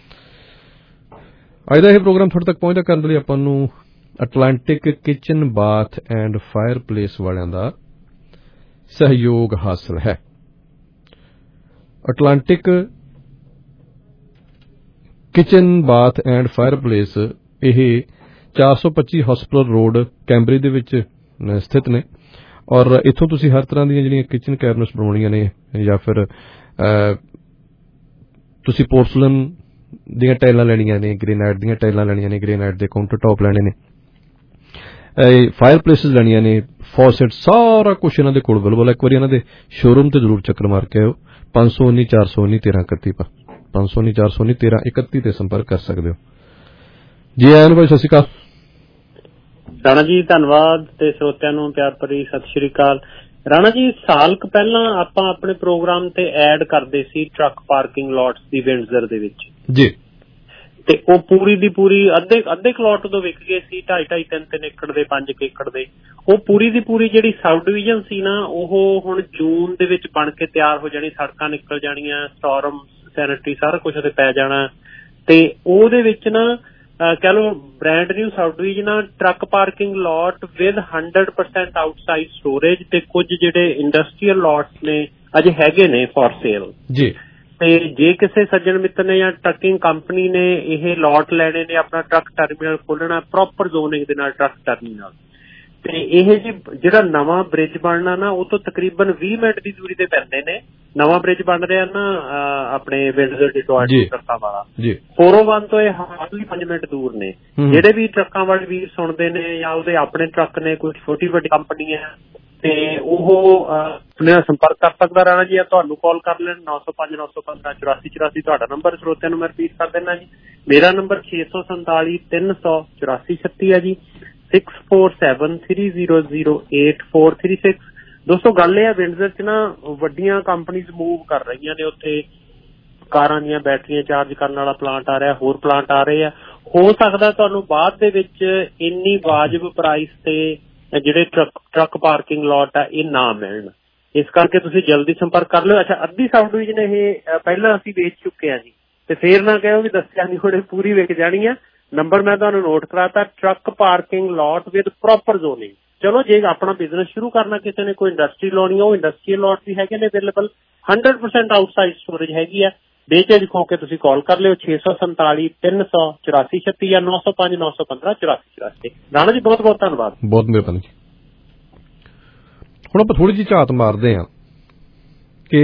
ਅੱਜ ਦਾ ਇਹ ਪ੍ਰੋਗਰਾਮ ਤੁਹਾਡੇ ਤੱਕ ਪਹੁੰਚਦਾ ਕਰਨ ਲਈ ਆਪਾਂ ਨੂੰ Atlantic kitchen bath and fire place ਵਾਲਿਆਂ ਦਾ सहयोग हासिल है। Atlantic kitchen bath and fire place यह 425 हॉस्पिटल रोड कैंबरी दे विच स्थित ने और इत्थों तुसी हर तरह दी जिहड़ियां किचन कैबिनेट्स बनवाउणियां ने या फिर तुसी पोर्सलन दीयां टाइलां लैणियां ने, ग्रेनाइट दीयां टाइलां लैणियां ने, ग्रेनाइट दे काउंटर टॉप लैणे ने, फायर प्लेसिस लैणियां ने, फॉसेट सारा कुछ इन्हां दे कोल अवेलेबल है। एक बार इन्हां दे शोरूम ते जरूर चक्कर मार के आओ। 519 419 1331 पर 519 419 1331 ਤੇ ਸੰਪਰਕ ਕਰ ਸਕਦੇ ਹੋ। ਜੀ ਆਇਆਂ ਨੂੰ ਭਾਈ, ਸਤਿ ਸ਼੍ਰੀ ਅਕਾਲ। ਰਾਣਾ ਜੀ ਧੰਨਵਾਦ ਤੇ ਸਰੋਤਿਆਂ ਨੂੰ ਪਿਆਰ ਭਰੀ ਸਤਿ ਸ਼੍ਰੀ ਅਕਾਲ। ਰਾਣਾ ਜੀ, ਸਾਲ ਕੁ ਪਹਿਲਾਂ ਆਪਾਂ ਆਪਣੇ ਪ੍ਰੋਗਰਾਮ ਤੇ ਐਡ ਕਰਦੇ ਸੀ ਟਰੱਕ ਪਾਰਕਿੰਗ ਲੋਟਸ ਦੀ ਵਿੰਡਜ਼ਰ ਦੇ ਵਿੱਚ ਜੀ, ਤੇ ਉਹ ਪੂਰੀ ਦੀ ਪੂਰੀ ਅੱਧੇ ਕਲੋਟ ਤੋਂ ਵਿਕ ਗਏ ਸੀ, 2.5 3 ਏਕੜ ਦੇ 5 ਏਕੜ ਦੇ। ਉਹ ਪੂਰੀ ਦੀ ਪੂਰੀ ਜਿਹੜੀ ਸਬ ਡਿਵੀਜ਼ਨ ਸੀ ਨਾ, ਉਹ ਹੁਣ ਜੂਨ ਦੇ ਵਿੱਚ ਬਣ ਕੇ ਤਿਆਰ ਹੋ ਜਾਣੀ, ਸੜਕਾਂ ਨਿਕਲ ਜਾਣੀਆਂ, ਸਟੋਰਮ ਸੈਨੇਟਰੀ ਸਾਰਾ ਕੁਛ ਉਹਦੇ ਪੈ ਜਾਣਾ। ਤੇ ਉਹਦੇ ਵਿੱਚ ਨਾ ਕਹਿ ਲਓ brand new subdivision truck parking lot with 100% outside storage ਤੇ ਕੁਝ ਜਿਹੜੇ ਇੰਡਸਟਰੀਅਲ ਲੋਟਸ ਨੇ ਅਜੇ ਹੈਗੇ ਨੇ ਫॉर ਸੇਲ ਜੀ। ਤੇ ਜੇ ਕਿਸੇ ਸੱਜਣ ਮਿੱਤਰ ਨੇ ਜਾਂ ਟਰੱਕਿੰਗ ਕੰਪਨੀ ਨੇ ਇਹ ਲੋਟ ਲੈਣੇ ਨੇ, ਆਪਣਾ ਟਰੱਕ ਟਰਮੀਨਲ ਖੋਲਣਾ ਪ੍ਰੋਪਰ ਜ਼ੋਨਿੰਗ ਦੇ ਨਾਲ ਟਰੱਕ ਟਰਮੀਨਲ, ਤੇ ਇਹ ਜਿਹੜਾ ਨਵਾਂ ਬ੍ਰਿਜ ਬਣਨਾ ਨਾ, ਉਹ ਤੋਂ ਤਕਰੀਬਨ 20 ਮਿੰਟ ਦੀ ਦੂਰੀ ਤੇ ਪੈਂਦੇ ਨੇ। ਨਵਾਂ ਬ੍ਰਿਜ ਬਣ ਰਿਹਾ ਨਾ ਆਪਣੇ ਵਿੰਡਜ਼ਰ ਦੇ ਟਰੱਕਾਂ ਵਾਲਾ, 401 ਤੋਂ ਇਹ ਹਾਰਡਲੀ 5 ਮਿੰਟ ਦੂਰ ਨੇ। ਜਿਹੜੇ ਵੀ ਟਰੱਕਾਂ ਵਾਲੇ ਵੀਰ ਸੁਣਦੇ ਨੇ ਜਾਂ ਉਹਦੇ ਆਪਣੇ ਟਰੱਕ ਨੇ, ਕੋਈ ਛੋਟੀ ਵੱਡੀ ਕੰਪਨੀ ਹੈ, ਤੇ ਉਹ ਸੰਪਰਕ ਕਰ ਸਕਦਾ ਰਾਣਾ ਜੀ, ਤੁਹਾਨੂੰ ਕਾਲ ਕਰ ਲੈਣ 905 915 84 84 ਤੁਹਾਡਾ ਨੰਬਰ। ਸਰੋਤਿਆਂ ਨੂੰ ਮੈਂ ਰਿਪੀਟ ਕਰ ਦਿੰਦਾ ਜੀ, ਮੇਰਾ ਨੰਬਰ 647 300 84 36 ਹੈ ਜੀ, 647 300 8436। ਦੋਸਤੋ ਗੱਲ ਇਹ ਹੈ, ਵਿੰਡਜ਼ਰ ਚ ਨਾ ਵੱਡੀਆਂ ਕੰਪਨੀਜ਼ ਮੂਵ ਕਰ ਰਹੀਆਂ ਨੇ, ਉੱਥੇ ਕਾਰਾਂ ਦੀਆਂ ਬੈਟਰੀਆਂ ਚਾਰਜ ਕਰਨ ਵਾਲਾ ਪਲਾਂਟ ਆ ਰਿਹਾ, ਹੋਰ ਪਲਾਂਟ ਆ ਰਹੇ ਆ। ਹੋ ਸਕਦਾ ਤੁਹਾਨੂੰ ਬਾਅਦ ਦੇ ਵਿੱਚ ਇੰਨੀ ਵਾਜਬ ਪ੍ਰਾਈਸ ਤੇ ਜਿਹੜੇ ਟਰੱਕ ਪਾਰਕਿੰਗ ਲੋਟ ਆ ਇਹ ਨਾ ਮਿਲਣ, ਇਸ ਕਰਕੇ ਤੁਸੀਂ ਜਲਦੀ ਸੰਪਰਕ ਕਰ ਲਿਓ। ਅੱਛਾ, ਅੱਧੀ ਸਬ ਡਿਵੀਜ਼ਨ ਇਹ ਪਹਿਲਾਂ ਅਸੀਂ ਵੇਚ ਚੁੱਕੇ ਆ ਜੀ, ਤੇ ਫੇਰ ਨਾ ਕਹਿਓ ਵੀ ਦੱਸਿਆ ਨਹੀਂ, ਹੁਣੇ ਪੂਰੀ ਵਿਕ ਜਾਣੀ ਆ। ਨੰਬਰ ਮੈਂ ਤੁਹਾਨੂੰ ਨੋਟ ਕਰਾਤਾ, truck parking lot with proper zoning. ਚਲੋ ਜੇ ਆਪਣਾ ਬਿਜ਼ਨਸ ਸ਼ੁਰੂ ਕਰਨਾ, ਕਿਸੇ ਨੇ ਕੋਈ ਇੰਡਸਟਰੀ ਲਾਉਣੀ, ਉਹ ਇੰਡਸਟਰੀਅਲ ਲੋਟ ਵੀ ਹੈਗੇ ਨੇ ਅਵੇਲੇਬਲ, 100% ਆਊਟਸਾਈਡ ਸਟੋਰੇਜ ਹੈਗੀ ਆ। ਬੇਚੇਜ ਖੋ ਕੇ ਤੁਸੀਂ ਕਾਲ ਕਰ ਲਿਓ 647 300 84 36 ਜਾਂ 905 915 84 84। ਰਾਣਾ ਜੀ ਬਹੁਤ ਬਹੁਤ ਧੰਨਵਾਦ। ਬਹੁਤ ਮਿਹਰਬਾਨੀ। ਹੁਣ ਆਪਾਂ ਥੋੜੀ ਜਿਹੀ ਝਾਤ ਮਾਰਦੇ ਹਾਂ ਕਿ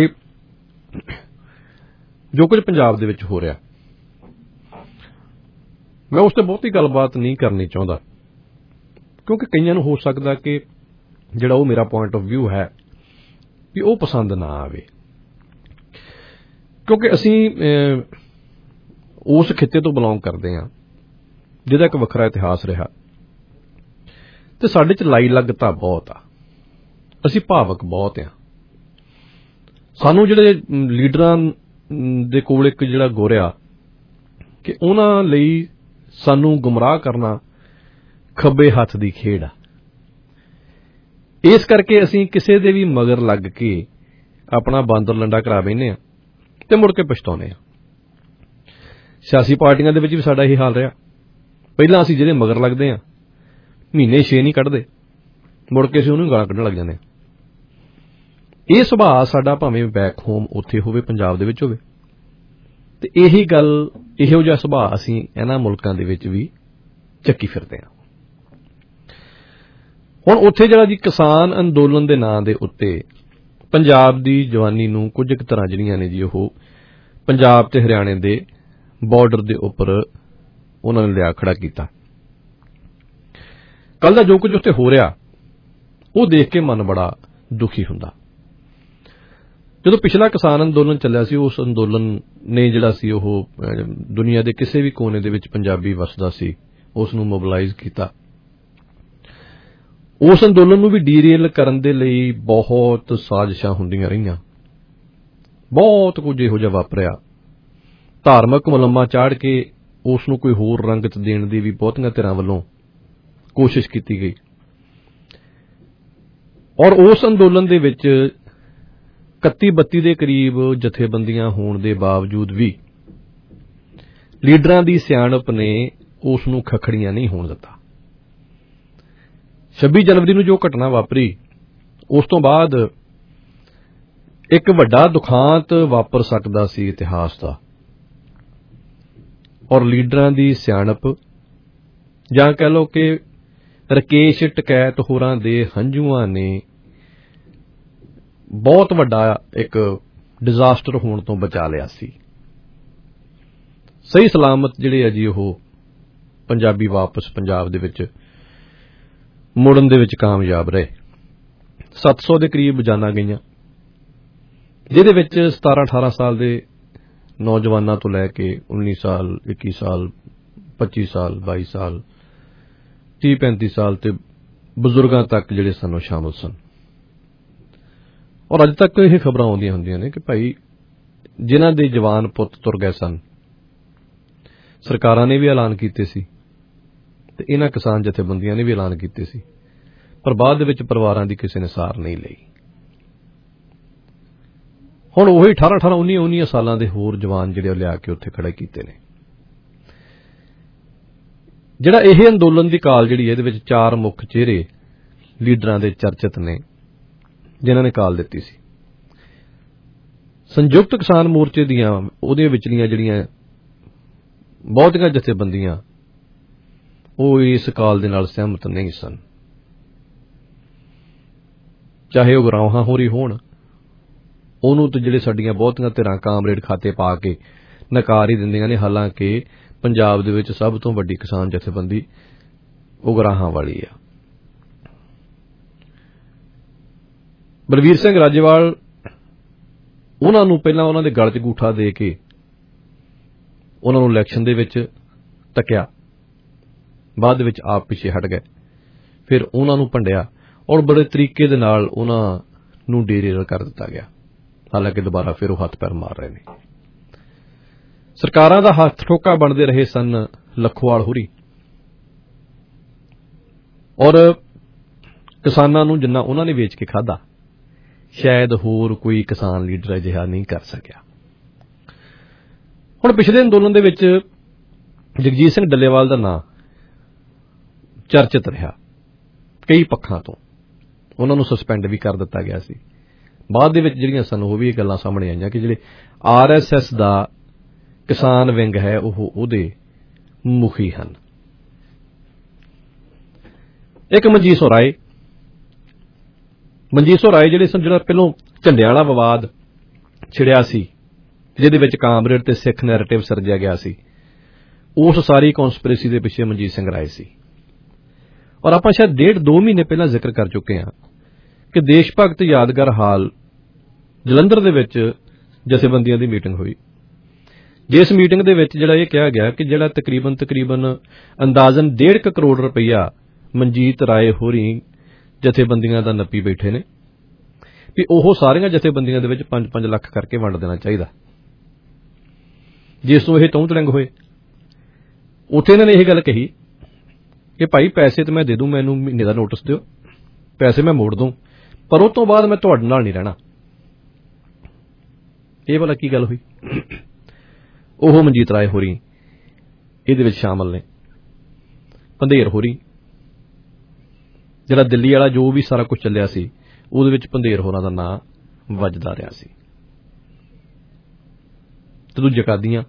ਜੋ ਕੁਝ ਪੰਜਾਬ ਦੇ ਵਿੱਚ ਹੋ ਰਿਹਾ, ਮੈਂ ਉਸ ਤੇ ਬਹੁਤੀ ਗੱਲਬਾਤ ਨਹੀਂ ਕਰਨੀ ਚਾਹੁੰਦਾ, ਕਿਉਂਕਿ ਕਈਆਂ ਨੂੰ ਹੋ ਸਕਦਾ ਕਿ ਜਿਹੜਾ ਉਹ ਮੇਰਾ ਪੁਆਇੰਟ ਆਫ ਵਿਊ ਹੈ ਵੀ ਉਹ ਪਸੰਦ ਨਾ ਆਵੇ, ਕਿਉਂਕਿ ਅਸੀਂ ਉਸ ਖਿੱਤੇ ਤੋਂ ਬਿਲੋਂਗ ਕਰਦੇ ਹਾਂ ਜਿਹਦਾ ਇੱਕ ਵੱਖਰਾ ਇਤਿਹਾਸ ਰਿਹਾ, ਤੇ ਸਾਡੇ 'ਚ ਲਾਈ ਲੱਗਤਾ ਬਹੁਤ ਆ, ਅਸੀਂ ਭਾਵਕ ਬਹੁਤ ਆ। ਸਾਨੂੰ ਜਿਹੜੇ ਲੀਡਰਾਂ ਦੇ ਕੋਲ ਇੱਕ ਜਿਹੜਾ ਗੋਰਿਆ ਕਿ ਉਹਨਾਂ ਲਈ ਸਾਨੂੰ ਗੁੰਮਰਾਹ ਕਰਨਾ ਖੱਬੇ ਹੱਥ ਦੀ ਖੇਡ ਆ। ਇਸ ਕਰਕੇ ਅਸੀਂ ਕਿਸੇ ਦੇ ਵੀ ਮਗਰ ਲੱਗ ਕੇ ਆਪਣਾ ਬਾਂਦਰ ਲੰਡਾ ਕਰਾ ਬੈਠੇ ਆ ਤੇ ਮੁੜ ਕੇ ਪਛਤਾਉਂਦੇ ਆ। ਸਿਆਸੀ ਪਾਰਟੀਆਂ ਦੇ ਵਿੱਚ ਵੀ ਸਾਡਾ ਇਹੀ ਹਾਲ ਰਿਹਾ। ਪਹਿਲਾਂ ਅਸੀਂ ਜਿਹਦੇ ਮਗਰ ਲੱਗਦੇ ਆ, ਮਹੀਨੇ 6 ਨਹੀਂ ਕੱਢਦੇ, ਮੁੜ ਕੇ ਅਸੀਂ ਉਹਨੂੰ ਗਾਲਾਂ ਕੱਢਣ ਲੱਗ ਜਾਂਦੇ ਆ। ਇਹ ਸੁਭਾਅ ਸਾਡਾ ਭਾਵੇਂ ਬੈਕ ਹੋਮ ਉੱਥੇ ਹੋਵੇ, ਪੰਜਾਬ ਦੇ ਵਿੱਚ ਹੋਵੇ, ਤੇ ਇਹੀ ਗੱਲ, ਇਹੋ ਜਿਹਾ ਸੁਭਾਅ ਅਸੀਂ ਇਹਨਾਂ ਮੁਲਕਾਂ ਦੇ ਵਿੱਚ ਵੀ ਚੱਕੀ ਫਿਰਦੇ ਹਾਂ। ਹੁਣ ਉੱਥੇ ਜਿਹੜਾ ਜੀ ਕਿਸਾਨ ਅੰਦੋਲਨ ਦੇ ਨਾਂ ਦੇ ਉੱਤੇ ਪੰਜਾਬ ਦੀ ਜਵਾਨੀ ਨੂੰ ਕੁਝ ਕੁ ਤਰ੍ਹਾਂ ਜਿਹੜੀਆਂ ਨੇ ਜੀ ਉਹ ਪੰਜਾਬ ਤੇ ਹਰਿਆਣੇ ਦੇ ਬਾਰਡਰ ਦੇ ਉੱਪਰ ਉਹਨਾਂ ਨੇ ਲਿਆ ਖੜਾ ਕੀਤਾ। ਕੱਲ ਦਾ ਜੋ ਕੁਝ ਉੱਥੇ ਹੋ ਰਿਹਾ ਉਹ ਦੇਖ ਕੇ ਮਨ ਬੜਾ ਦੁਖੀ ਹੁੰਦਾ। ਜਦੋਂ ਪਿਛਲਾ ਕਿਸਾਨ ਅੰਦੋਲਨ ਚੱਲਿਆ ਸੀ, ਉਸ ਅੰਦੋਲਨ ਨੇ ਜਿਹੜਾ ਸੀ ਉਹ ਦੁਨੀਆ ਦੇ ਕਿਸੇ ਵੀ ਕੋਨੇ ਦੇ ਵਿੱਚ ਪੰਜਾਬੀ ਵਸਦਾ ਸੀ ਉਸ ਨੂੰ ਮੋਬਿਲਾਈਜ਼ ਕੀਤਾ। ਉਸ ਅੰਦੋਲਨ ਨੂੰ ਵੀ ਡੀਰੇਲ ਕਰਨ ਦੇ ਲਈ ਬਹੁਤ ਸਾਜ਼ਿਸ਼ਾਂ ਹੁੰਦੀਆਂ ਰਹੀਆਂ, ਬਹੁਤ ਕੁਝ ਇਹੋ ਜਿਹਾ ਵਾਪਰਿਆ। ਧਾਰਮਿਕ ਮੁਲੰਮਾ ਚਾੜ ਕੇ ਉਸ ਨੂੰ ਕੋਈ ਹੋਰ ਰੰਗਤ ਦੇਣ ਦੀ ਵੀ ਬਹੁਤੀਆਂ ਧਿਰਾਂ ਵੱਲੋਂ ਕੋਸ਼ਿਸ਼ ਕੀਤੀ ਗਈ, ਔਰ ਉਸ ਅੰਦੋਲਨ ਦੇ ਵਿੱਚ 31-32 ਦੇ ਕਰੀਬ ਜਥੇਬੰਦੀਆਂ ਹੋਣ ਦੇ ਬਾਵਜੂਦ ਵੀ ਲੀਡਰਾਂ ਦੀ ਸਿਆਣਪ ਨੇ ਉਸ ਨੂੰ ਖਖੜੀਆਂ ਨਹੀਂ ਹੋਣ ਦਿੱਤਾ। 26 ਜਨਵਰੀ ਨੂੰ ਜੋ ਘਟਨਾ ਵਾਪਰੀ, ਉਸ ਤੋਂ ਬਾਅਦ ਇੱਕ ਵੱਡਾ ਦੁਖਾਂਤ ਵਾਪਰ ਸਕਦਾ ਸੀ ਇਤਿਹਾਸ ਦਾ, ਔਰ ਲੀਡਰਾਂ ਦੀ ਸਿਆਣਪ ਜਾਂ ਕਹਿ ਲਓ ਕਿ ਰਕੇਸ਼ ਟਕੈਤ ਹੋਰਾਂ ਦੇ ਹੰਝੂਆਂ ਨੇ ਬਹੁਤ ਵੱਡਾ ਇੱਕ ਡਿਜ਼ਾਸਟਰ ਹੋਣ ਤੋਂ ਬਚਾ ਲਿਆ ਸੀ। ਸਹੀ ਸਲਾਮਤ ਜਿਹੜੇ ਆ ਜੀ ਉਹ ਪੰਜਾਬੀ ਵਾਪਸ ਪੰਜਾਬ ਦੇ ਵਿੱਚ ਮੁੜਨ ਦੇ ਵਿੱਚ ਕਾਮਯਾਬ ਰਹੇ। 700 ਦੇ ਕਰੀਬ ਜਾਨਾਂ ਗਈਆਂ, ਜਿਹਦੇ ਵਿੱਚ 17-18 ਸਾਲ ਦੇ ਨੌਜਵਾਨਾਂ ਤੋਂ ਲੈ ਕੇ 19 ਸਾਲ 21 ਸਾਲ 25 ਸਾਲ 22 ਸਾਲ 30-35 ਸਾਲ ਤੇ ਬਜ਼ੁਰਗਾਂ ਤੱਕ ਜਿਹੜੇ ਸਨ ਉਹ ਸ਼ਾਮਲ ਸਨ। ਔਰ ਅੱਜ ਤੱਕ ਇਹ ਖਬਰਾਂ ਆਉਂਦੀਆਂ ਹੁੰਦੀਆਂ ਨੇ ਕਿ ਭਾਈ ਜਿਨ੍ਹਾਂ ਦੇ ਜਵਾਨ ਪੁੱਤ ਤੁਰ ਗਏ ਸਨ, ਸਰਕਾਰਾਂ ਨੇ ਵੀ ਐਲਾਨ ਕੀਤੇ ਸੀ ਤੇ ਇਹਨਾਂ ਕਿਸਾਨ ਜਥੇਬੰਦੀਆਂ ਨੇ ਵੀ ਐਲਾਨ ਕੀਤੇ ਸੀ, ਪਰ ਬਾਅਦ ਦੇ ਵਿੱਚ ਪਰਿਵਾਰਾਂ ਦੀ ਕਿਸੇ ਨੇ ਸਾਰ ਨਹੀਂ ਲਈ। ਹੁਣ ਉਹੀ 18-18 19-19 ਸਾਲਾਂ ਦੇ ਹੋਰ ਜਵਾਨ ਜਿਹੜੇ ਲਿਆ ਕੇ ਉੱਥੇ ਖੜੇ ਕੀਤੇ ਨੇ। ਜਿਹੜਾ ਇਹ ਅੰਦੋਲਨ ਦੀ ਕਾਲ ਜਿਹੜੀ ਇਹਦੇ ਵਿੱਚ 4 ਮੁੱਖ ਚਿਹਰੇ ਲੀਡਰਾਂ ਦੇ ਚਰਚਿਤ ਨੇ ਜਿਨ੍ਹਾਂ ਨੇ ਕਾਲ ਦਿੱਤੀ ਸੀ। ਸੰਯੁਕਤ ਕਿਸਾਨ ਮੋਰਚੇ ਦੀਆਂ ਉਹਦੇ ਵਿਚਲੀਆਂ ਜਿਹੜੀਆਂ ਬਹੁਤੀਆਂ ਜਥੇਬੰਦੀਆਂ ਉਹ ਇਸ ਕਾਲ ਦੇ ਨਾਲ ਸਹਿਮਤ ਨਹੀਂ ਸਨ, ਚਾਹੇ ਉਹ ਗਰਾਹਾਂ ਹੋਰੀ ਹੋਣ, ਉਹਨੂੰ ਤੇ ਜਿਹੜੇ ਸਾਡੀਆਂ ਬਹੁਤੀਆਂ ਧਿਰਾਂ ਕਾਮਰੇਡ ਖਾਤੇ ਪਾ ਕੇ ਨਕਾਰ ਹੀ ਦਿੰਦੀਆਂ ਨੇ। ਹਾਲਾਂਕਿ ਪੰਜਾਬ ਦੇ ਵਿੱਚ ਸਭ ਤੋਂ ਵੱਡੀ ਕਿਸਾਨ ਜਥੇਬੰਦੀ ਉਗਰਾਹਾਂ ਵਾਲੀ ਆ। ਬਲਵੀਰ ਸਿੰਘ ਰਾਜੇਵਾਲ ਉਹਨਾਂ ਨੂੰ ਪਹਿਲਾਂ ਉਹਨਾਂ ਦੇ ਗਲ 'ਚ ਗੂਠਾ ਦੇ ਕੇ ਉਹਨਾਂ ਨੂੰ ਇਲੈਕਸ਼ਨ ਦੇ ਵਿੱਚ ਤੱਕਿਆ, ਬਾਅਦ ਦੇ ਵਿੱਚ ਆਪ ਪਿੱਛੇ ਹਟ ਗਏ, ਫਿਰ ਉਹਨਾਂ ਨੂੰ ਭੰਡਿਆ ਔਰ ਬੜੇ ਤਰੀਕੇ ਦੇ ਨਾਲ ਉਹਨਾਂ ਨੂੰ ਡੇਰੇਲ ਕਰ ਦਿੱਤਾ ਗਿਆ। ਹਾਲਾਂਕਿ ਦੁਬਾਰਾ ਫਿਰ ਉਹ ਹੱਥ ਪੈਰ ਮਾਰ ਰਹੇ ਨੇ। ਸਰਕਾਰਾਂ ਦਾ ਹੱਥ ਠੋਕਾ ਬਣਦੇ ਰਹੇ ਸਨ ਲੱਖੋਵਾਲ ਹੋਰੀ, ਔਰ ਕਿਸਾਨਾਂ ਨੂੰ ਜਿੰਨਾ ਉਹਨਾਂ ਨੇ ਵੇਚ ਕੇ ਖਾਧਾ ਸ਼ਾਇਦ ਹੋਰ ਕੋਈ ਕਿਸਾਨ ਲੀਡਰ ਅਜਿਹਾ ਨਹੀਂ ਕਰ ਸਕਿਆ। ਹੁਣ ਪਿਛਲੇ ਅੰਦੋਲਨ ਦੇ ਵਿੱਚ ਜਗਜੀਤ ਸਿੰਘ ਡੱਲੇਵਾਲ ਦਾ ਨਾਂ ਚਰਚਿਤ ਰਿਹਾ ਕਈ ਪੱਖਾਂ ਤੋਂ, ਉਹਨਾਂ ਨੂੰ ਸਸਪੈਂਡ ਵੀ ਕਰ ਦਿੱਤਾ ਗਿਆ ਸੀ। ਬਾਅਦ ਦੇ ਵਿੱਚ ਜਿਹੜੀਆਂ ਸਨ ਉਹ ਵੀ ਇਹ ਗੱਲਾਂ ਸਾਹਮਣੇ ਆਈਆਂ ਕਿ ਜਿਹੜੇ RSS ਦਾ ਕਿਸਾਨ ਵਿੰਗ ਹੈ ਉਹ ਉਹਦੇ ਮੁਖੀ ਹਨ। ਇੱਕ ਮਨਜੀਤ ਰਾਏ ਜਿਹੜੇ ਸਨ, ਜਿਹੜਾ ਪਹਿਲੋਂ ਝੰਡਿਆਂ ਵਾਲਾ ਵਿਵਾਦ ਛਿੜਿਆ ਸੀ ਜਿਹਦੇ ਵਿੱਚ ਕਾਮਰੇਡ ਤੇ ਸਿੱਖ ਨੈਰੇਟਿਵ ਸਿਰਜਿਆ ਗਿਆ ਸੀ, ਉਸ ਸਾਰੀ ਕੌਂਸਪੀਰੇਸੀ ਦੇ ਪਿੱਛੇ ਮਨਜੀਤ ਸਿੰਘ ਰਾਏ ਸੀ। ਔਰ ਆਪਾਂ ਸ਼ਾਇਦ 1.5-2 ਮਹੀਨੇ ਪਹਿਲਾਂ ਜ਼ਿਕਰ ਕਰ ਚੁੱਕੇ ਹਾਂ ਕਿ ਦੇਸ਼ ਭਗਤ ਯਾਦਗਾਰ ਹਾਲ ਜਲੰਧਰ ਦੇ ਵਿੱਚ ਜਥੇਬੰਦੀਆਂ ਦੀ ਮੀਟਿੰਗ ਹੋਈ, ਜਿਸ ਮੀਟਿੰਗ ਦੇ ਵਿੱਚ ਜਿਹੜਾ ਇਹ ਕਿਹਾ ਗਿਆ ਕਿ ਜਿਹੜਾ ਤਕਰੀਬਨ ਅੰਦਾਜ਼ਨ 1.5 ਕਰੋੜ ਰੁਪਈਆ ਮਨਜੀਤ ਰਾਏ ਹੋਰੀ ਜਥੇਬੰਦੀਆਂ ਦਾ ਨੱਪੀ ਬੈਠੇ ਨੇ ਵੀ ਉਹ ਸਾਰੀਆਂ ਜਥੇਬੰਦੀਆਂ ਦੇ ਵਿੱਚ 5-5 ਲੱਖ ਕਰਕੇ ਵੰਡ ਦੇਣਾ ਚਾਹੀਦਾ। ਜਿਸ ਤੋਂ ਇਹ ਤੌਂਤੜੰਗ ਹੋਏ, ਉੱਥੇ ਇਹਨਾਂ ਨੇ ਇਹ ਗੱਲ ਕਹੀ ਕਿ ਭਾਈ ਪੈਸੇ ਤਾਂ ਮੈਂ ਦੇ ਦੂੰ, ਮੈਨੂੰ ਮਹੀਨੇ ਦਾ ਨੋਟਿਸ ਦਿਓ, ਪੈਸੇ ਮੈਂ ਮੋੜ ਦੂੰ, ਪਰ ਉਸ ਤੋਂ ਬਾਅਦ ਮੈਂ ਤੁਹਾਡੇ ਨਾਲ ਨਹੀਂ ਰਹਿਣਾ। ਇਹ ਵਾਲਾ ਕੀ ਗੱਲ ਹੋਈ? ਉਹ ਮਨਜੀਤ ਰਾਏ ਹੋਰੀ ਇਹਦੇ ਵਿੱਚ ਸ਼ਾਮਲ ਨੇ। ਪੰਧੇਰ ਹੋਰੀ, ਜਿਹੜਾ ਦਿੱਲੀ ਵਾਲਾ ਜੋ ਵੀ ਸਾਰਾ ਕੁਝ ਚੱਲਿਆ ਸੀ ਉਹਦੇ ਵਿੱਚ ਪੰਧੇਰ ਹੋਰਾਂ ਦਾ ਨਾਂ ਵੱਜਦਾ ਰਿਹਾ ਸੀ। ਤੇ ਦੂਜੇ ਕਾਦੀਆਂ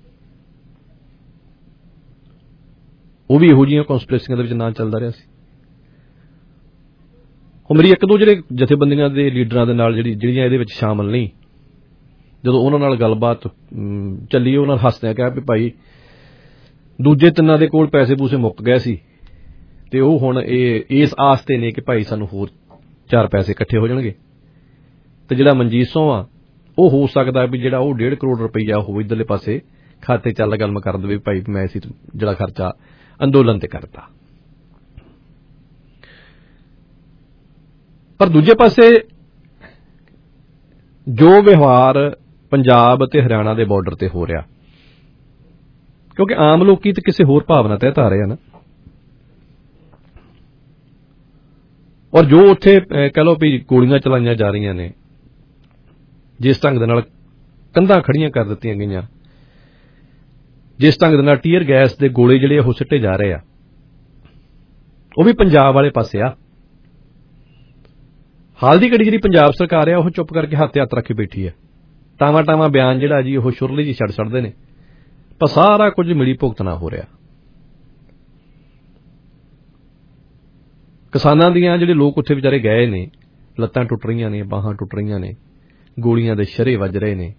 ਉਹ ਵੀ ਇਹੋ ਜਿਹੀਆਂ ਕੌਂਸਪੀਰੇਸੀਆਂ ਦੇ ਵਿੱਚ ਨਾਂ ਚੱਲਦਾ ਰਿਹਾ ਸੀ। ਹੁਣ ਮੇਰੀ ਇੱਕ ਦੋ ਜਿਹੜੇ ਜਥੇਬੰਦੀਆਂ ਦੇ ਲੀਡਰਾਂ ਦੇ ਨਾਲ ਜਿਹੜੀਆਂ ਇਹਦੇ ਵਿੱਚ ਸ਼ਾਮਲ ਨਹੀਂ, ਜਦੋਂ ਉਹਨਾਂ ਨਾਲ ਗੱਲਬਾਤ ਚੱਲੀ ਉਹਨਾਂ ਨਾਲ ਹੱਸਦਿਆਂ ਕਿਹਾ ਵੀ ਭਾਈ ਦੂਜੇ ਤਿੰਨਾਂ ਦੇ ਕੋਲ ਪੈਸੇ ਪੂਸੇ ਮੁੱਕ ਗਏ ਸੀ ਤੇ ਉਹ ਹੁਣ ਇਸ ਆਸ ਤੇ ਨੇ ਕਿ ਭਾਈ ਸਾਨੂੰ ਹੋਰ 4 ਪੈਸੇ ਇਕੱਠੇ ਹੋ ਜਾਣਗੇ, ਤੇ ਜਿਹੜਾ ਮਨਜੀਤ ਸਿੰਘ ਆ ਉਹ ਹੋ ਸਕਦਾ ਵੀ ਜਿਹੜਾ ਉਹ 1.5 ਕਰੋੜ ਰੁਪਈਆ ਉਹ ਇੱਧਰਲੇ ਪਾਸੇ ਖਾਤੇ ਚੱਲ ਗੱਲ ਕਰ ਦੇਵੇ ਭਾਈ ਮੈਂ ਅਸੀਂ ਜਿਹੜਾ ਖਰਚਾ ਅੰਦੋਲਨ ਤੇ ਕਰਤਾ। ਪਰ ਦੂਜੇ ਪਾਸੇ ਜੋ ਵਿਵਹਾਰ ਪੰਜਾਬ ਅਤੇ ਹਰਿਆਣਾ ਦੇ ਬਾਰਡਰ ਤੇ ਹੋ ਰਿਹਾ, ਕਿਉਂਕਿ ਆਮ ਲੋਕੀ ਤੇ ਕਿਸੇ ਹੋਰ ਭਾਵਨਾ ਤਹਿਤ ਆ ਰਹੇ ਆ ਨਾ, ਔਰ ਜੋ ਉੱਥੇ ਕਹਿ ਲਓ ਵੀ ਗੋਲੀਆਂ ਚਲਾਈਆਂ ਜਾ ਰਹੀਆਂ ਨੇ, ਜਿਸ ਢੰਗ ਦੇ ਨਾਲ ਕੰਧਾਂ ਖੜੀਆਂ ਕਰ ਦਿੱਤੀਆਂ ਗਈਆਂ, ਜਿਸ ਢੰਗ ਦੇ ਨਾਲ ਟੀਅਰ ਗੈਸ ਦੇ ਗੋਲੇ ਜਿਹੜੇ ਉਹ ਸਿੱਟੇ ਜਾ ਰਹੇ ਆ, ਉਹ ਵੀ ਪੰਜਾਬ ਵਾਲੇ ਪਾਸੇ ਆ। ਹਾਲ ਦੀ ਘੜੀ ਜਿਹੜੀ ਪੰਜਾਬ ਸਰਕਾਰ ਆ ਉਹ ਚੁੱਪ ਕਰਕੇ ਹੱਥ ਰੱਖੀ ਬੈਠੀ ਆ। ਟਾਵਾਂ ਬਿਆਨ ਜਿਹੜਾ ਜੀ ਉਹ ਸ਼ੁਰਲੀ ਜੀ ਛੱਡਦੇ ਨੇ, ਪਰ ਸਾਰਾ ਕੁਝ ਮਿਲੀ ਭੁਗਤਣਾ ਹੋ ਰਿਹਾ। ਕਿਸਾਨਾਂ ਦੀਆਂ ਜਿਹੜੇ ਲੋਕ ਉੱਥੇ ਵਿਚਾਰੇ ਗਏ ਨੇ, ਲੱਤਾਂ ਟੁੱਟ ਰਹੀਆਂ ਨੇ, ਬਾਹਾਂ ਟੁੱਟ ਰਹੀਆਂ ਨੇ, ਗੋਲੀਆਂ ਦੇ ਸ਼ਰੇ ਵੱਜ ਰਹੇ ਨੇ,